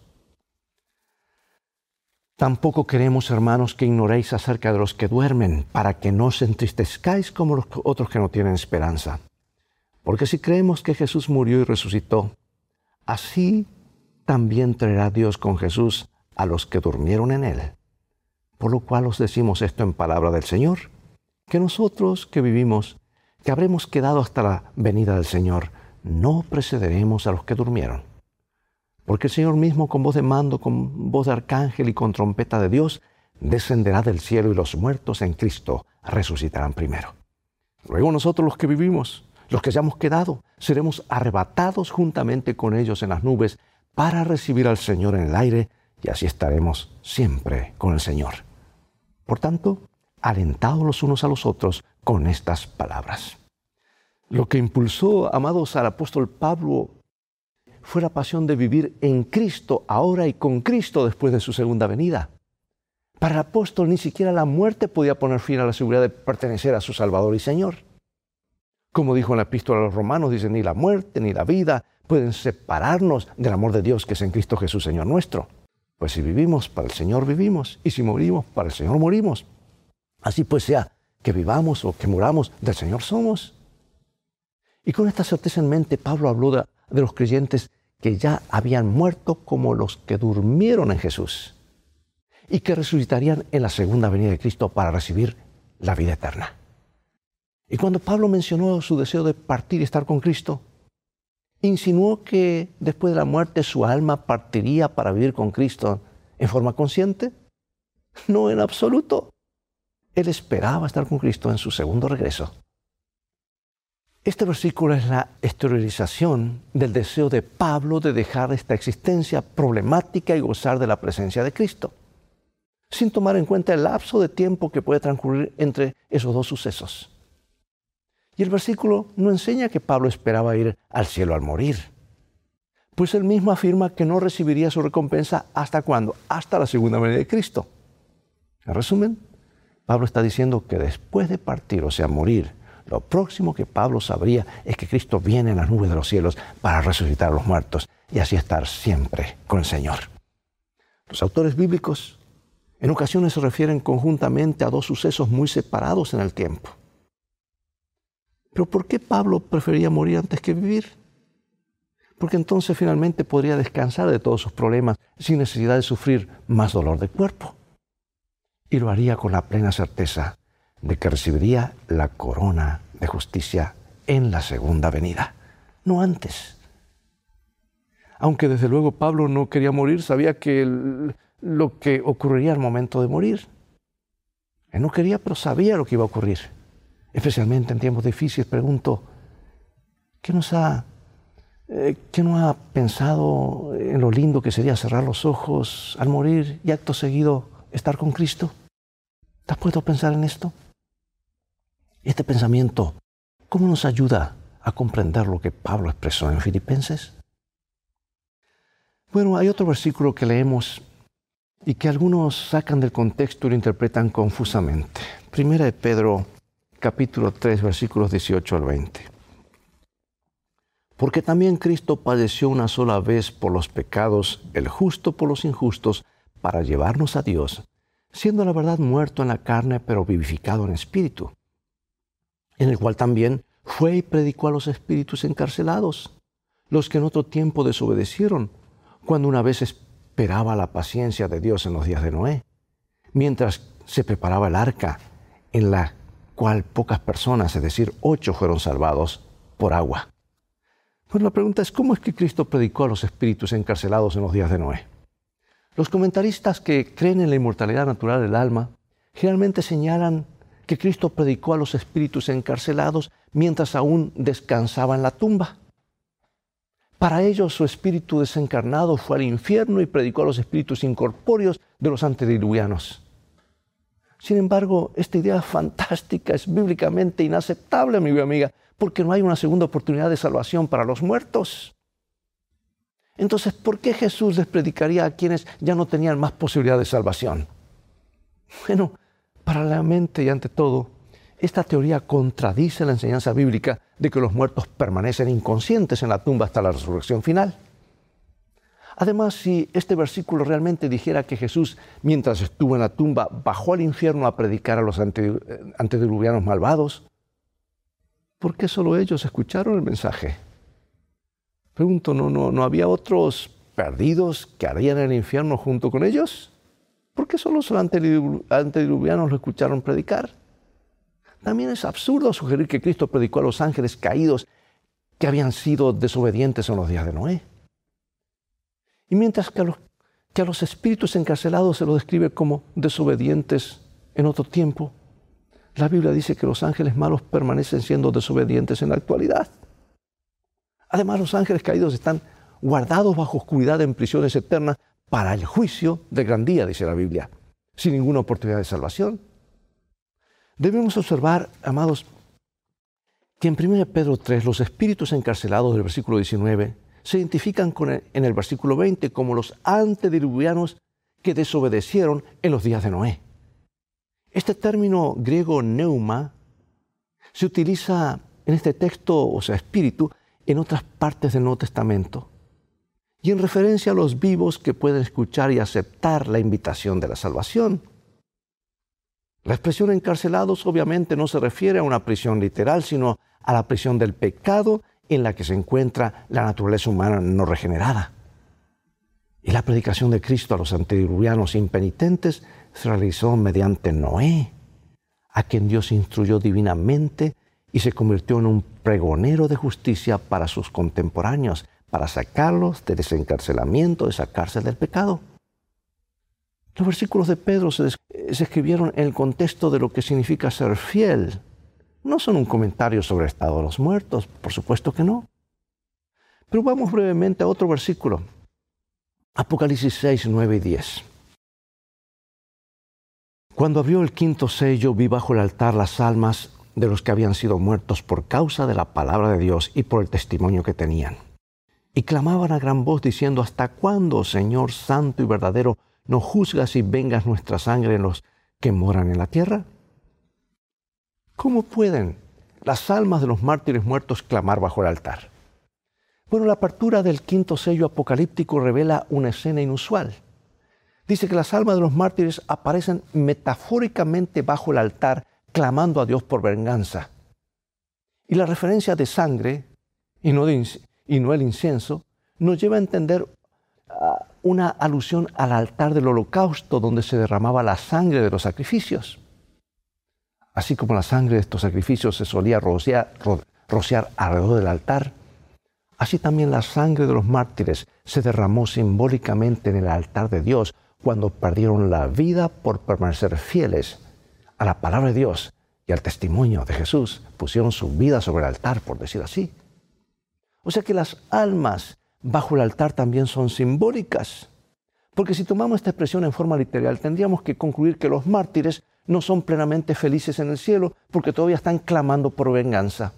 Tampoco queremos, hermanos, que ignoréis acerca de los que duermen, para que no os entristezcáis como los otros que no tienen esperanza. Porque si creemos que Jesús murió y resucitó, así también traerá Dios con Jesús a los que durmieron en él. Por lo cual os decimos esto en palabra del Señor, que nosotros que vivimos, que habremos quedado hasta la venida del Señor, no precederemos a los que durmieron. Porque el Señor mismo, con voz de mando, con voz de arcángel y con trompeta de Dios, descenderá del cielo, y los muertos en Cristo resucitarán primero. Luego nosotros los que vivimos, los que hayamos quedado, seremos arrebatados juntamente con ellos en las nubes para recibir al Señor en el aire, y así estaremos siempre con el Señor. Por tanto, alentados los unos a los otros con estas palabras. Lo que impulsó, amados, al apóstol Pablo fue la pasión de vivir en Cristo ahora y con Cristo después de su segunda venida. Para el apóstol ni siquiera la muerte podía poner fin a la seguridad de pertenecer a su Salvador y Señor. Como dijo en la epístola a los Romanos, dice, ni la muerte ni la vida pueden separarnos del amor de Dios que es en Cristo Jesús, Señor nuestro. Pues si vivimos, para el Señor vivimos, y si morimos, para el Señor morimos. Así pues sea que vivamos o que muramos, del Señor somos. Y con esta certeza en mente, Pablo habló de los creyentes que ya habían muerto como los que durmieron en Jesús y que resucitarían en la segunda venida de Cristo para recibir la vida eterna. Y cuando Pablo mencionó su deseo de partir y estar con Cristo, insinuó que después de la muerte su alma partiría para vivir con Cristo en forma consciente. No, en absoluto. Él esperaba estar con Cristo en su segundo regreso. Este versículo es la exteriorización del deseo de Pablo de dejar esta existencia problemática y gozar de la presencia de Cristo, sin tomar en cuenta el lapso de tiempo que puede transcurrir entre esos dos sucesos. Y el versículo no enseña que Pablo esperaba ir al cielo al morir, pues él mismo afirma que no recibiría su recompensa ¿hasta cuándo? Hasta la segunda venida de Cristo. En resumen, Pablo está diciendo que después de partir, o sea, morir, lo próximo que Pablo sabría es que Cristo viene en las nubes de los cielos para resucitar a los muertos y así estar siempre con el Señor. Los autores bíblicos en ocasiones se refieren conjuntamente a dos sucesos muy separados en el tiempo. ¿Pero por qué Pablo prefería morir antes que vivir? Porque entonces finalmente podría descansar de todos sus problemas sin necesidad de sufrir más dolor de cuerpo. Y lo haría con la plena certeza de que recibiría la corona de justicia en la segunda venida, no antes. Aunque desde luego Pablo no quería morir, sabía que lo que ocurriría al momento de morir. Él no quería, pero sabía lo que iba a ocurrir. Especialmente en tiempos difíciles, pregunto, ¿qué no ha pensado en lo lindo que sería cerrar los ojos al morir y acto seguido estar con Cristo? ¿Te has puesto a pensar en esto? Este pensamiento, ¿cómo nos ayuda a comprender lo que Pablo expresó en Filipenses? Bueno, hay otro versículo que leemos y que algunos sacan del contexto y lo interpretan confusamente. Primera de Pedro, capítulo 3, versículos 18 al 20. Porque también Cristo padeció una sola vez por los pecados, el justo por los injustos, para llevarnos a Dios, siendo la verdad muerto en la carne, pero vivificado en espíritu, en el cual también fue y predicó a los espíritus encarcelados, los que en otro tiempo desobedecieron, cuando una vez esperaba la paciencia de Dios en los días de Noé, mientras se preparaba el arca, en la cual pocas personas, es decir, 8, fueron salvados por agua. Pues la pregunta es, ¿cómo es que Cristo predicó a los espíritus encarcelados en los días de Noé? Los comentaristas que creen en la inmortalidad natural del alma generalmente señalan que Cristo predicó a los espíritus encarcelados mientras aún descansaba en la tumba. Para ellos, su espíritu desencarnado fue al infierno y predicó a los espíritus incorpóreos de los antediluvianos. Sin embargo, esta idea fantástica es bíblicamente inaceptable, amigo y amiga, porque no hay una segunda oportunidad de salvación para los muertos. Entonces, ¿por qué Jesús les predicaría a quienes ya no tenían más posibilidad de salvación? Bueno, paralelamente y ante todo, esta teoría contradice la enseñanza bíblica de que los muertos permanecen inconscientes en la tumba hasta la resurrección final. Además, si este versículo realmente dijera que Jesús, mientras estuvo en la tumba, bajó al infierno a predicar a los antediluvianos malvados, ¿por qué solo ellos escucharon el mensaje? Pregunto, ¿no había otros perdidos que harían el infierno junto con ellos? ¿Por qué solo los antediluvianos lo escucharon predicar? También es absurdo sugerir que Cristo predicó a los ángeles caídos que habían sido desobedientes en los días de Noé. Y mientras que a los espíritus encarcelados se los describe como desobedientes en otro tiempo, la Biblia dice que los ángeles malos permanecen siendo desobedientes en la actualidad. Además, los ángeles caídos están guardados bajo oscuridad en prisiones eternas para el juicio del gran día, dice la Biblia, sin ninguna oportunidad de salvación. Debemos observar, amados, que en 1 Pedro 3 los espíritus encarcelados del versículo 19 se identifican en el versículo 20 como los antediluvianos que desobedecieron en los días de Noé. Este término griego neuma se utiliza en este texto, o sea, espíritu, en otras partes del Nuevo Testamento y en referencia a los vivos que pueden escuchar y aceptar la invitación de la salvación. La expresión encarcelados obviamente no se refiere a una prisión literal, sino a la prisión del pecado en la que se encuentra la naturaleza humana no regenerada. Y la predicación de Cristo a los antediluvianos impenitentes se realizó mediante Noé, a quien Dios instruyó divinamente y se convirtió en un pregonero de justicia para sus contemporáneos, para sacarlos del desencarcelamiento, de esa cárcel del pecado. Los versículos de Pedro se escribieron en el contexto de lo que significa ser fiel. No son un comentario sobre el estado de los muertos, por supuesto que no. Pero vamos brevemente a otro versículo. Apocalipsis 6, 9 y 10. Cuando abrió el quinto sello, vi bajo el altar las almas de los que habían sido muertos por causa de la palabra de Dios y por el testimonio que tenían. Y clamaban a gran voz diciendo: ¿hasta cuándo, Señor santo y verdadero, no juzgas y vengas nuestra sangre en los que moran en la tierra? ¿Cómo pueden las almas de los mártires muertos clamar bajo el altar? Bueno, la apertura del quinto sello apocalíptico revela una escena inusual. Dice que las almas de los mártires aparecen metafóricamente bajo el altar, clamando a Dios por venganza. Y la referencia de sangre, y no el incienso, nos lleva a entender una alusión al altar del holocausto, donde se derramaba la sangre de los sacrificios. Así como la sangre de estos sacrificios se solía rociar alrededor del altar, así también la sangre de los mártires se derramó simbólicamente en el altar de Dios cuando perdieron la vida por permanecer fieles a la palabra de Dios y al testimonio de Jesús. Pusieron su vida sobre el altar, por decir así. O sea que las almas bajo el altar también son simbólicas. Porque si tomamos esta expresión en forma literal, tendríamos que concluir que los mártires no son plenamente felices en el cielo porque todavía están clamando por venganza.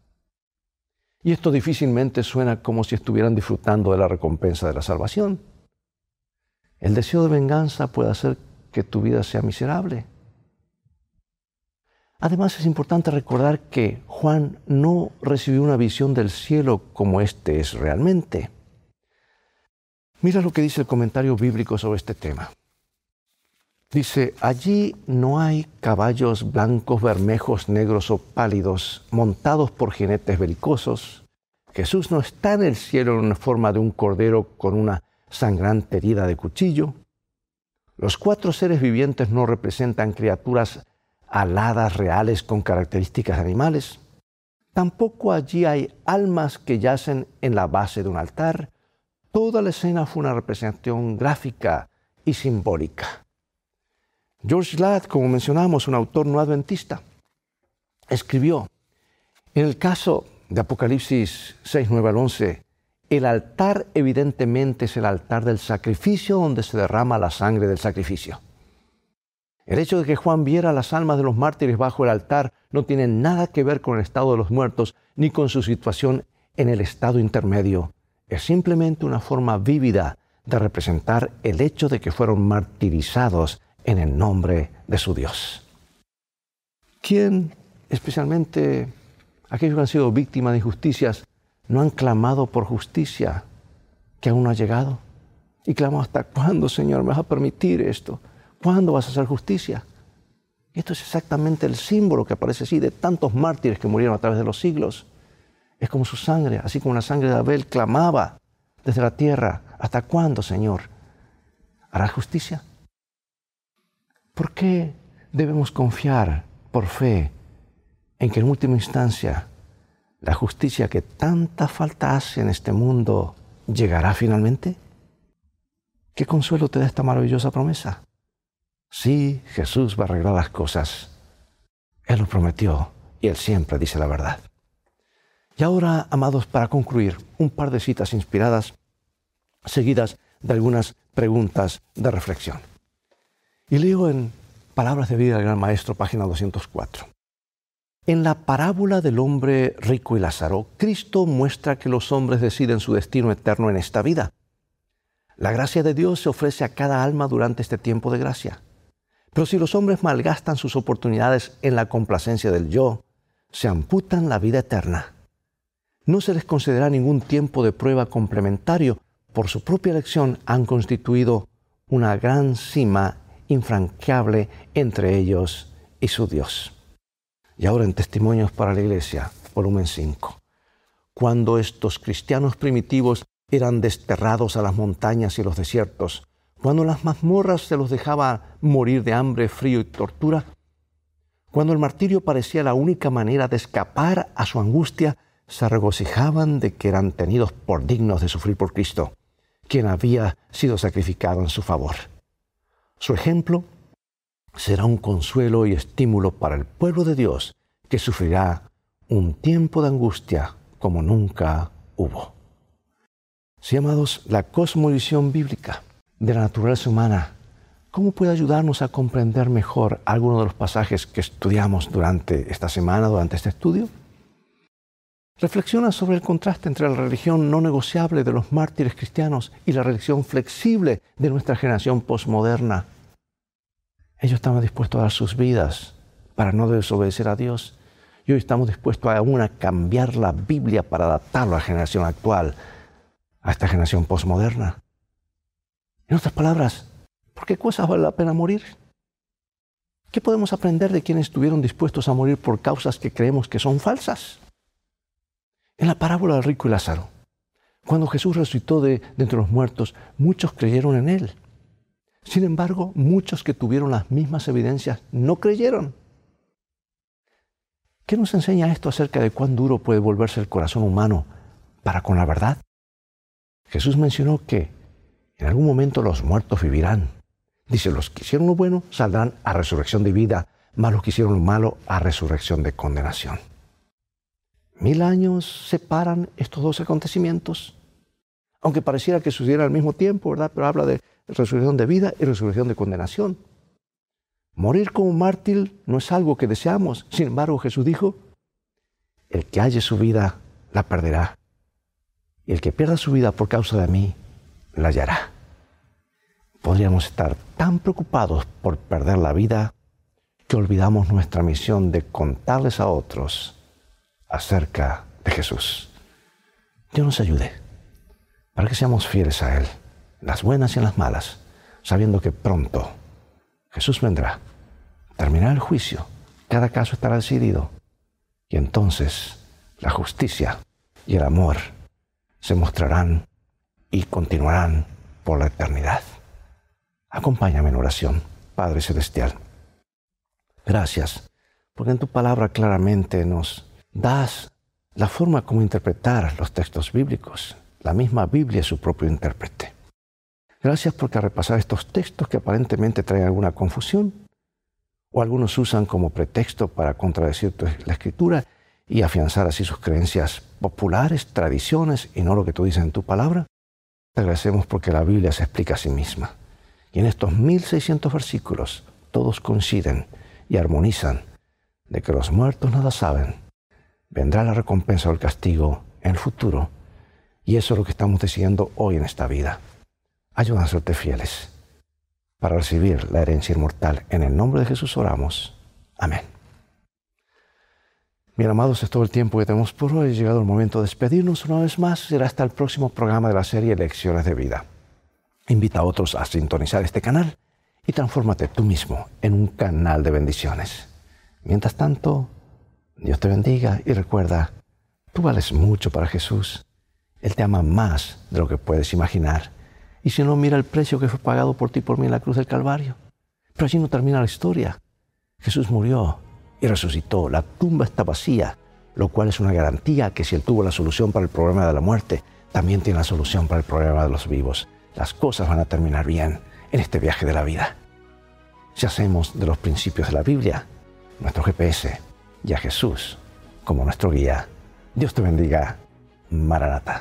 Y esto difícilmente suena como si estuvieran disfrutando de la recompensa de la salvación. El deseo de venganza puede hacer que tu vida sea miserable. Además, es importante recordar que Juan no recibió una visión del cielo como este es realmente. Mira lo que dice el comentario bíblico sobre este tema. Dice: allí no hay caballos blancos, bermejos, negros o pálidos, montados por jinetes belicosos. Jesús no está en el cielo en la forma de un cordero con una sangrante herida de cuchillo. Los cuatro seres vivientes no representan criaturas aladas reales con características animales. Tampoco allí hay almas que yacen en la base de un altar. Toda la escena fue una representación gráfica y simbólica. George Ladd, como mencionamos, un autor no adventista, escribió: en el caso de Apocalipsis 6, 9 al 11, el altar evidentemente es el altar del sacrificio donde se derrama la sangre del sacrificio. El hecho de que Juan viera las almas de los mártires bajo el altar no tiene nada que ver con el estado de los muertos ni con su situación en el estado intermedio es simplemente una forma vívida de representar el hecho de que fueron martirizados en el nombre de su Dios. ¿Quién, especialmente aquellos que han sido víctimas de injusticias, no han clamado por justicia que aún no ha llegado? Y clamó: ¿hasta cuándo, Señor, me vas a permitir esto? ¿Cuándo vas a hacer justicia? Esto es exactamente el símbolo que aparece así de tantos mártires que murieron a través de los siglos. Es como su sangre, así como la sangre de Abel clamaba desde la tierra: ¿hasta cuándo, Señor, harás justicia? ¿Por qué debemos confiar por fe en que en última instancia la justicia que tanta falta hace en este mundo llegará finalmente? ¿Qué consuelo te da esta maravillosa promesa? Sí, Jesús va a arreglar las cosas. Él lo prometió y Él siempre dice la verdad. Y ahora, amados, para concluir, un par de citas inspiradas, seguidas de algunas preguntas de reflexión. Y leo en Palabras de Vida del Gran Maestro, página 204. En la parábola del hombre rico y Lázaro, Cristo muestra que los hombres deciden su destino eterno en esta vida. La gracia de Dios se ofrece a cada alma durante este tiempo de gracia. Pero si los hombres malgastan sus oportunidades en la complacencia del yo, se amputan la vida eterna. No se les concederá ningún tiempo de prueba complementario. Por su propia elección han constituido una gran cima infranqueable entre ellos y su Dios. Y ahora en Testimonios para la Iglesia, volumen 5. Cuando estos cristianos primitivos eran desterrados a las montañas y los desiertos, cuando en las mazmorras se los dejaba morir de hambre, frío y tortura, cuando el martirio parecía la única manera de escapar a su angustia, se regocijaban de que eran tenidos por dignos de sufrir por Cristo, quien había sido sacrificado en su favor. Su ejemplo será un consuelo y estímulo para el pueblo de Dios, que sufrirá un tiempo de angustia como nunca hubo. Sí, amados, la cosmovisión bíblica de la naturaleza humana, ¿cómo puede ayudarnos a comprender mejor algunos de los pasajes que estudiamos durante esta semana, durante este estudio? Reflexiona sobre el contraste entre la religión no negociable de los mártires cristianos y la religión flexible de nuestra generación posmoderna. Ellos estaban dispuestos a dar sus vidas para no desobedecer a Dios. Y hoy estamos dispuestos aún a cambiar la Biblia para adaptarla a la generación actual, a esta generación posmoderna. En otras palabras, ¿por qué cosas vale la pena morir? ¿Qué podemos aprender de quienes estuvieron dispuestos a morir por causas que creemos que son falsas? En la parábola del rico y Lázaro, cuando Jesús resucitó de entre los muertos, muchos creyeron en Él. Sin embargo, muchos que tuvieron las mismas evidencias no creyeron. ¿Qué nos enseña esto acerca de cuán duro puede volverse el corazón humano para con la verdad? Jesús mencionó que en algún momento los muertos vivirán. Dice, los que hicieron lo bueno saldrán a resurrección de vida, mas los que hicieron lo malo a resurrección de condenación. 1000 años separan estos dos acontecimientos, aunque pareciera que sucediera al mismo tiempo, ¿verdad? Pero habla de resurrección de vida y resurrección de condenación. Morir como mártir no es algo que deseamos. Sin embargo, Jesús dijo, el que halle su vida, la perderá. Y el que pierda su vida por causa de mí, la hallará. Podríamos estar tan preocupados por perder la vida que olvidamos nuestra misión de contarles a otros acerca de Jesús. Dios nos ayude para que seamos fieles a Él, en las buenas y en las malas, sabiendo que pronto Jesús vendrá, terminará el juicio, cada caso estará decidido, y entonces la justicia y el amor se mostrarán y continuarán por la eternidad. Acompáñame en oración, Padre Celestial. Gracias, porque en tu palabra claramente nos das la forma como interpretar los textos bíblicos. La misma Biblia es su propio intérprete. Gracias porque al repasar estos textos que aparentemente traen alguna confusión, o algunos usan como pretexto para contradecir la Escritura y afianzar así sus creencias populares, tradiciones y no lo que tú dices en tu palabra, te agradecemos porque la Biblia se explica a sí misma. Y en estos 1600 versículos todos coinciden y armonizan de que los muertos nada saben. Vendrá la recompensa o el castigo en el futuro Y eso es lo que estamos decidiendo hoy en esta vida. Ayúdanos a serte fieles para recibir la herencia inmortal. En el nombre de Jesús oramos. Amén. Bien, amados, es todo el tiempo que tenemos por hoy. Ha llegado el momento de despedirnos una vez más. Será hasta el próximo programa de la serie Lecciones de Vida. Invita a otros a sintonizar este canal y transfórmate tú mismo en un canal de bendiciones. Mientras tanto, Dios te bendiga y recuerda, tú vales mucho para Jesús. Él te ama más de lo que puedes imaginar. Y si no, mira el precio que fue pagado por ti y por mí en la cruz del Calvario. Pero allí no termina la historia. Jesús murió y resucitó. La tumba está vacía, lo cual es una garantía que si Él tuvo la solución para el problema de la muerte, también tiene la solución para el problema de los vivos. Las cosas van a terminar bien en este viaje de la vida. Si hacemos de los principios de la Biblia nuestro GPS y a Jesús como nuestro guía. Dios te bendiga. Maranatha.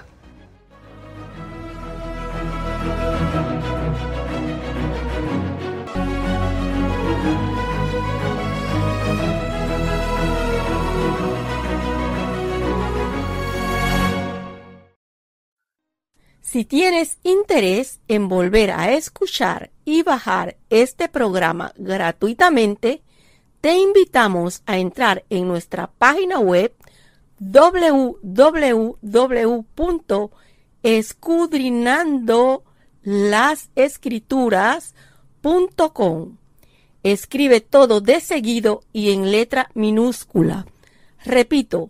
Si tienes interés en volver a escuchar y bajar este programa gratuitamente, te invitamos a entrar en nuestra página web www.escudriñandolaescrituras.com. Escribe todo de seguido y en letra minúscula. Repito,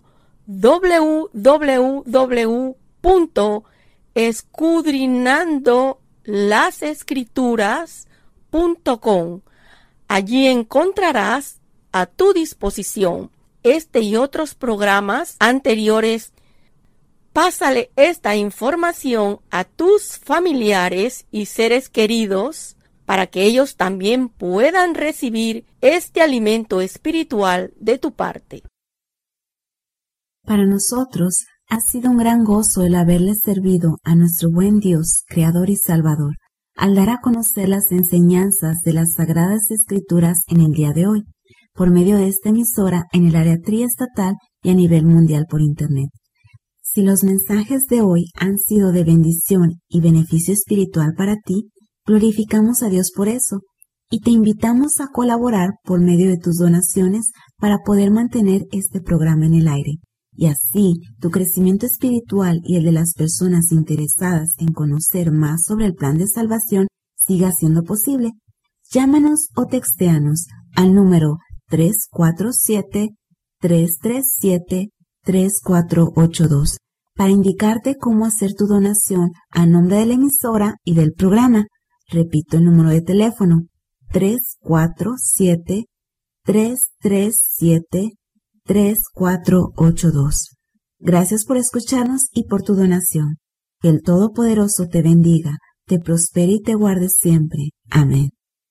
www.escudriñandolaescrituras.com. Allí encontrarás a tu disposición este y otros programas anteriores. Pásale esta información a tus familiares y seres queridos para que ellos también puedan recibir este alimento espiritual de tu parte. Para nosotros ha sido un gran gozo el haberle servido a nuestro buen Dios, Creador y Salvador, al dar a conocer las enseñanzas de las Sagradas Escrituras en el día de hoy, por medio de esta emisora en el área triestatal y a nivel mundial por Internet. Si los mensajes de hoy han sido de bendición y beneficio espiritual para ti, glorificamos a Dios por eso y te invitamos a colaborar por medio de tus donaciones para poder mantener este programa en el aire. Y así, tu crecimiento espiritual y el de las personas interesadas en conocer más sobre el plan de salvación siga siendo posible. Llámanos o textéanos al número 347-337-3482 para indicarte cómo hacer tu donación a nombre de la emisora y del programa. Repito el número de teléfono: 347-337-3482. Gracias por escucharnos y por tu donación. Que el Todopoderoso te bendiga, te prospere y te guarde siempre. Amén.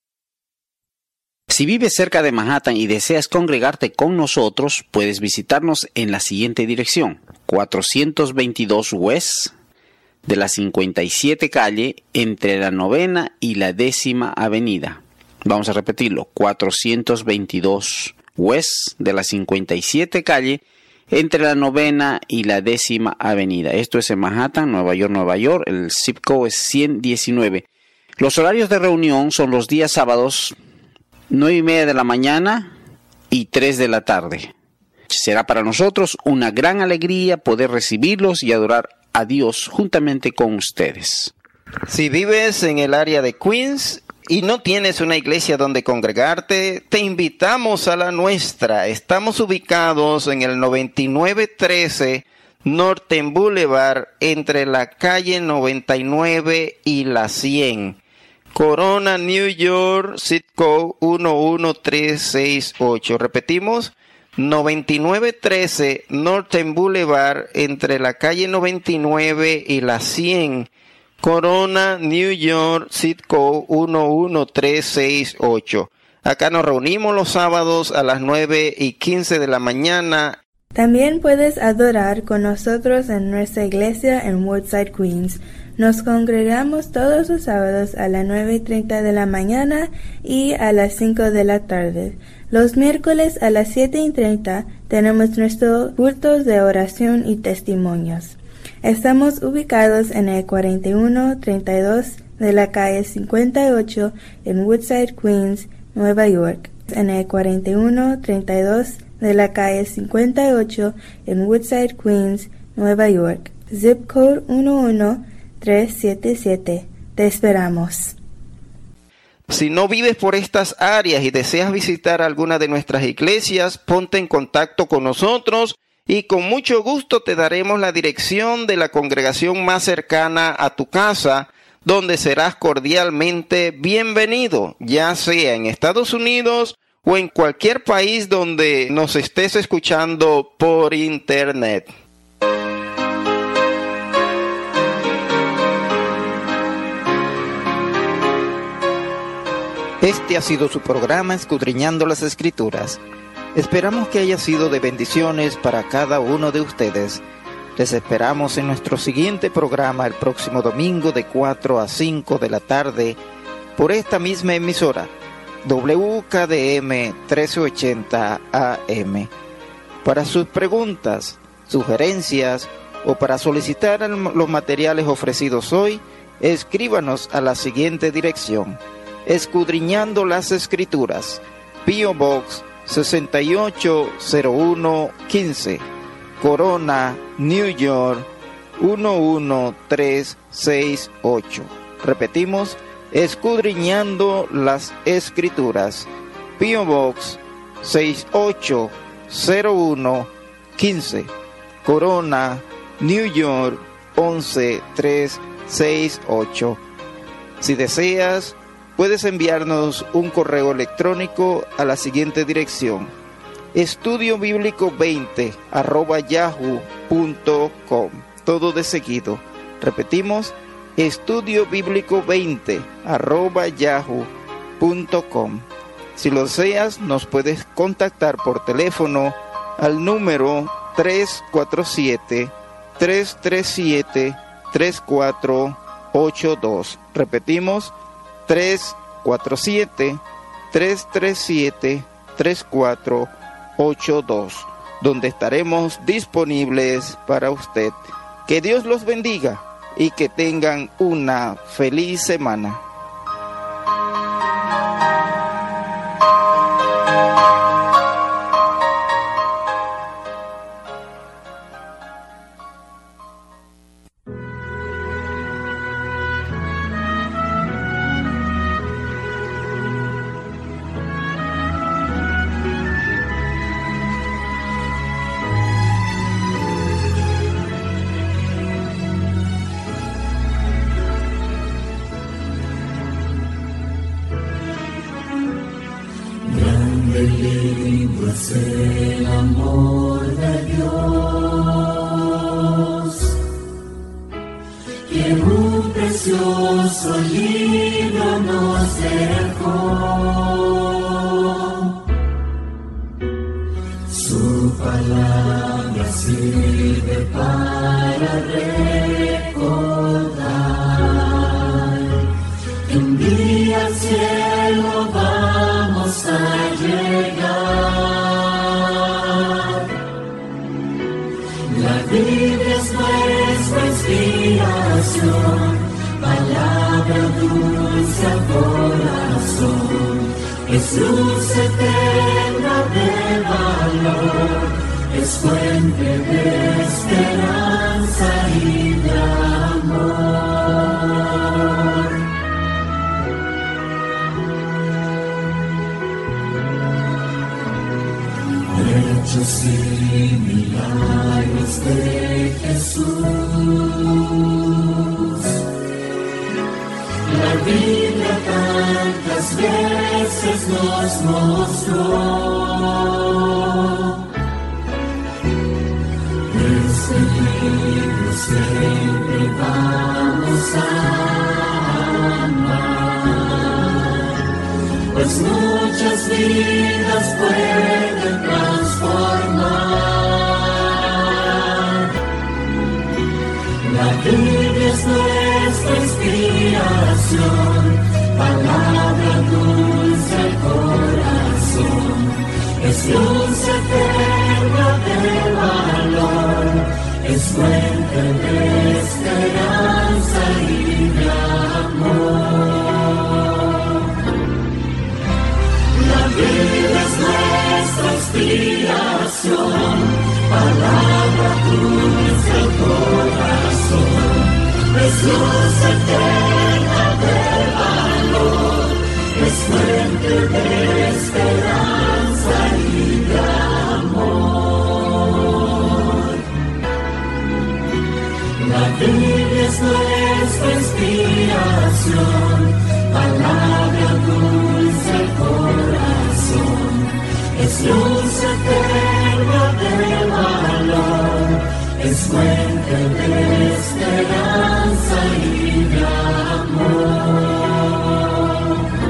Si vives cerca de Manhattan y deseas congregarte con nosotros, puedes visitarnos en la siguiente dirección: 422 West de la 57 calle, entre la 9ª y la 10ª avenida. Vamos a repetirlo: 422 West de la 57 calle, entre la 9ª y la 10ª avenida. Esto es en Manhattan, Nueva York. El zip code es 119. Los horarios de reunión son los días sábados, 9:30 de la mañana y 3 de la tarde. Será para nosotros una gran alegría poder recibirlos y adorar a Dios juntamente con ustedes. Si vives en el área de Queens y no tienes una iglesia donde congregarte, te invitamos a la nuestra. Estamos ubicados en el 9913 Norton Boulevard, entre la calle 99 y la 100. Corona, New York, zip code 11368. Repetimos, 9913 Norton Boulevard, entre la calle 99 y la 100. Corona, New York, zip code 11368. Acá nos reunimos los sábados a las 9:15 de la mañana. También puedes adorar con nosotros en nuestra iglesia en Woodside, Queens. Nos congregamos todos los sábados a las 9:30 de la mañana y a las 5 de la tarde. Los miércoles a las 7:30 tenemos nuestros cultos de oración y testimonios. Estamos ubicados en el 4132 de la calle 58 en Woodside, Queens, Nueva York. En el 4132 de la calle 58 en Woodside, Queens, Nueva York. Zip code 11377. Te esperamos. Si no vives por estas áreas y deseas visitar alguna de nuestras iglesias, ponte en contacto con nosotros y con mucho gusto te daremos la dirección de la congregación más cercana a tu casa, donde serás cordialmente bienvenido, ya sea en Estados Unidos o en cualquier país donde nos estés escuchando por internet. Este ha sido su programa Escudriñando las Escrituras. Esperamos que haya sido de bendiciones para cada uno de ustedes. Les esperamos en nuestro siguiente programa el próximo domingo de 4 a 5 de la tarde por esta misma emisora, WKDM 1380 AM. Para sus preguntas, sugerencias o para solicitar los materiales ofrecidos hoy, escríbanos a la siguiente dirección: Escudriñando las Escrituras, P.O. Box 680115, Corona, New York 11368. Repetimos: Escudriñando las Escrituras, P.O. Box 680115, Corona, New York 11368. Si deseas, puedes enviarnos un correo electrónico a la siguiente dirección: estudiobiblico20@yahoo.com. Todo de seguido. Repetimos: estudiobiblico20@yahoo.com. Si lo deseas, nos puedes contactar por teléfono al número 347-337-3482. Repetimos: 347-337-3482, donde estaremos disponibles para usted. Que Dios los bendiga y que tengan una feliz semana. El amor de Dios, que un precioso libro nos dejó. Su palabra sirve para recordar que un día al cielo vamos a llegar. La Biblia es nuestra inspiración, palabra dulce al corazón, es luz eterna de valor, es fuente de esperanza y de amor. Hechos y milagros de Jesús, la Biblia tantas veces nos mostró. Este libro siempre vamos a amar, pues muchas vidas pueden transformar. La Biblia es nuestra inspiración, palabra dulce al corazón, es luz eterna de valor, es fuente de es luz eterna del valor, es fuente de esperanza y de amor. La Biblia es nuestra inspiración, palabra dulce al corazón, es luz eterna del valor, es fuente de esperanza y de amor.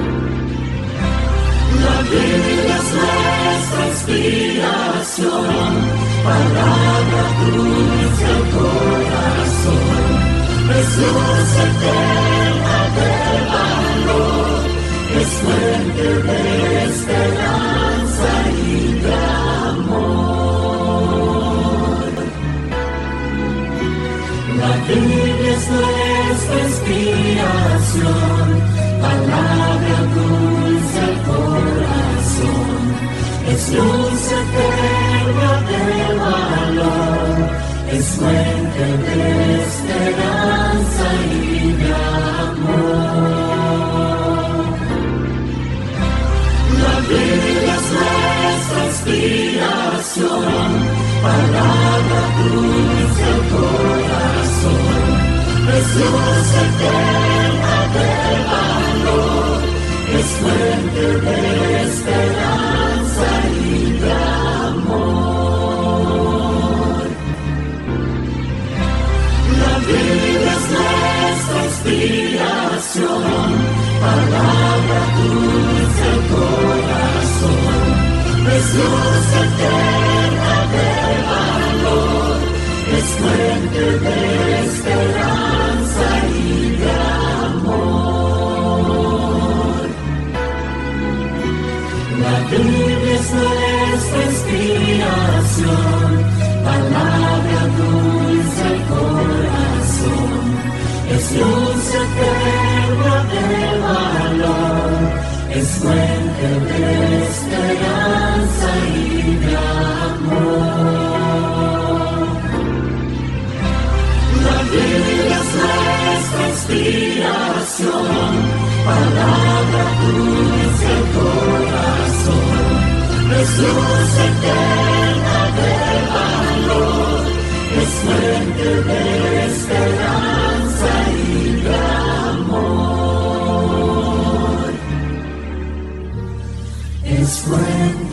La Biblia es nuestra inspiración, palabra dulce al corazón, es luz eterna del valor, es fuente de esperanza y de amor. La Biblia es nuestra inspiración, palabra dulce al corazón, es luz eterna del valor, es fuente de esperanza y de amor. La Biblia es nuestra inspiración, palabra dulce al corazón, es luz eterna del valor, es fuente de esperanza y de amor. La Biblia es nuestra inspiración, palabra dulce al corazón, es luz eterna del valor, es fuente de esperanza y de amor. La Biblia es nuestra inspiración, palabra dulce al corazón, es luz eterna del valor, es fuente de esperanza y de amor. La Biblia es nuestra inspiración, palabra dulce al corazón, es luz eterna del valor, es fuente de esperanza y de amor. Es fuente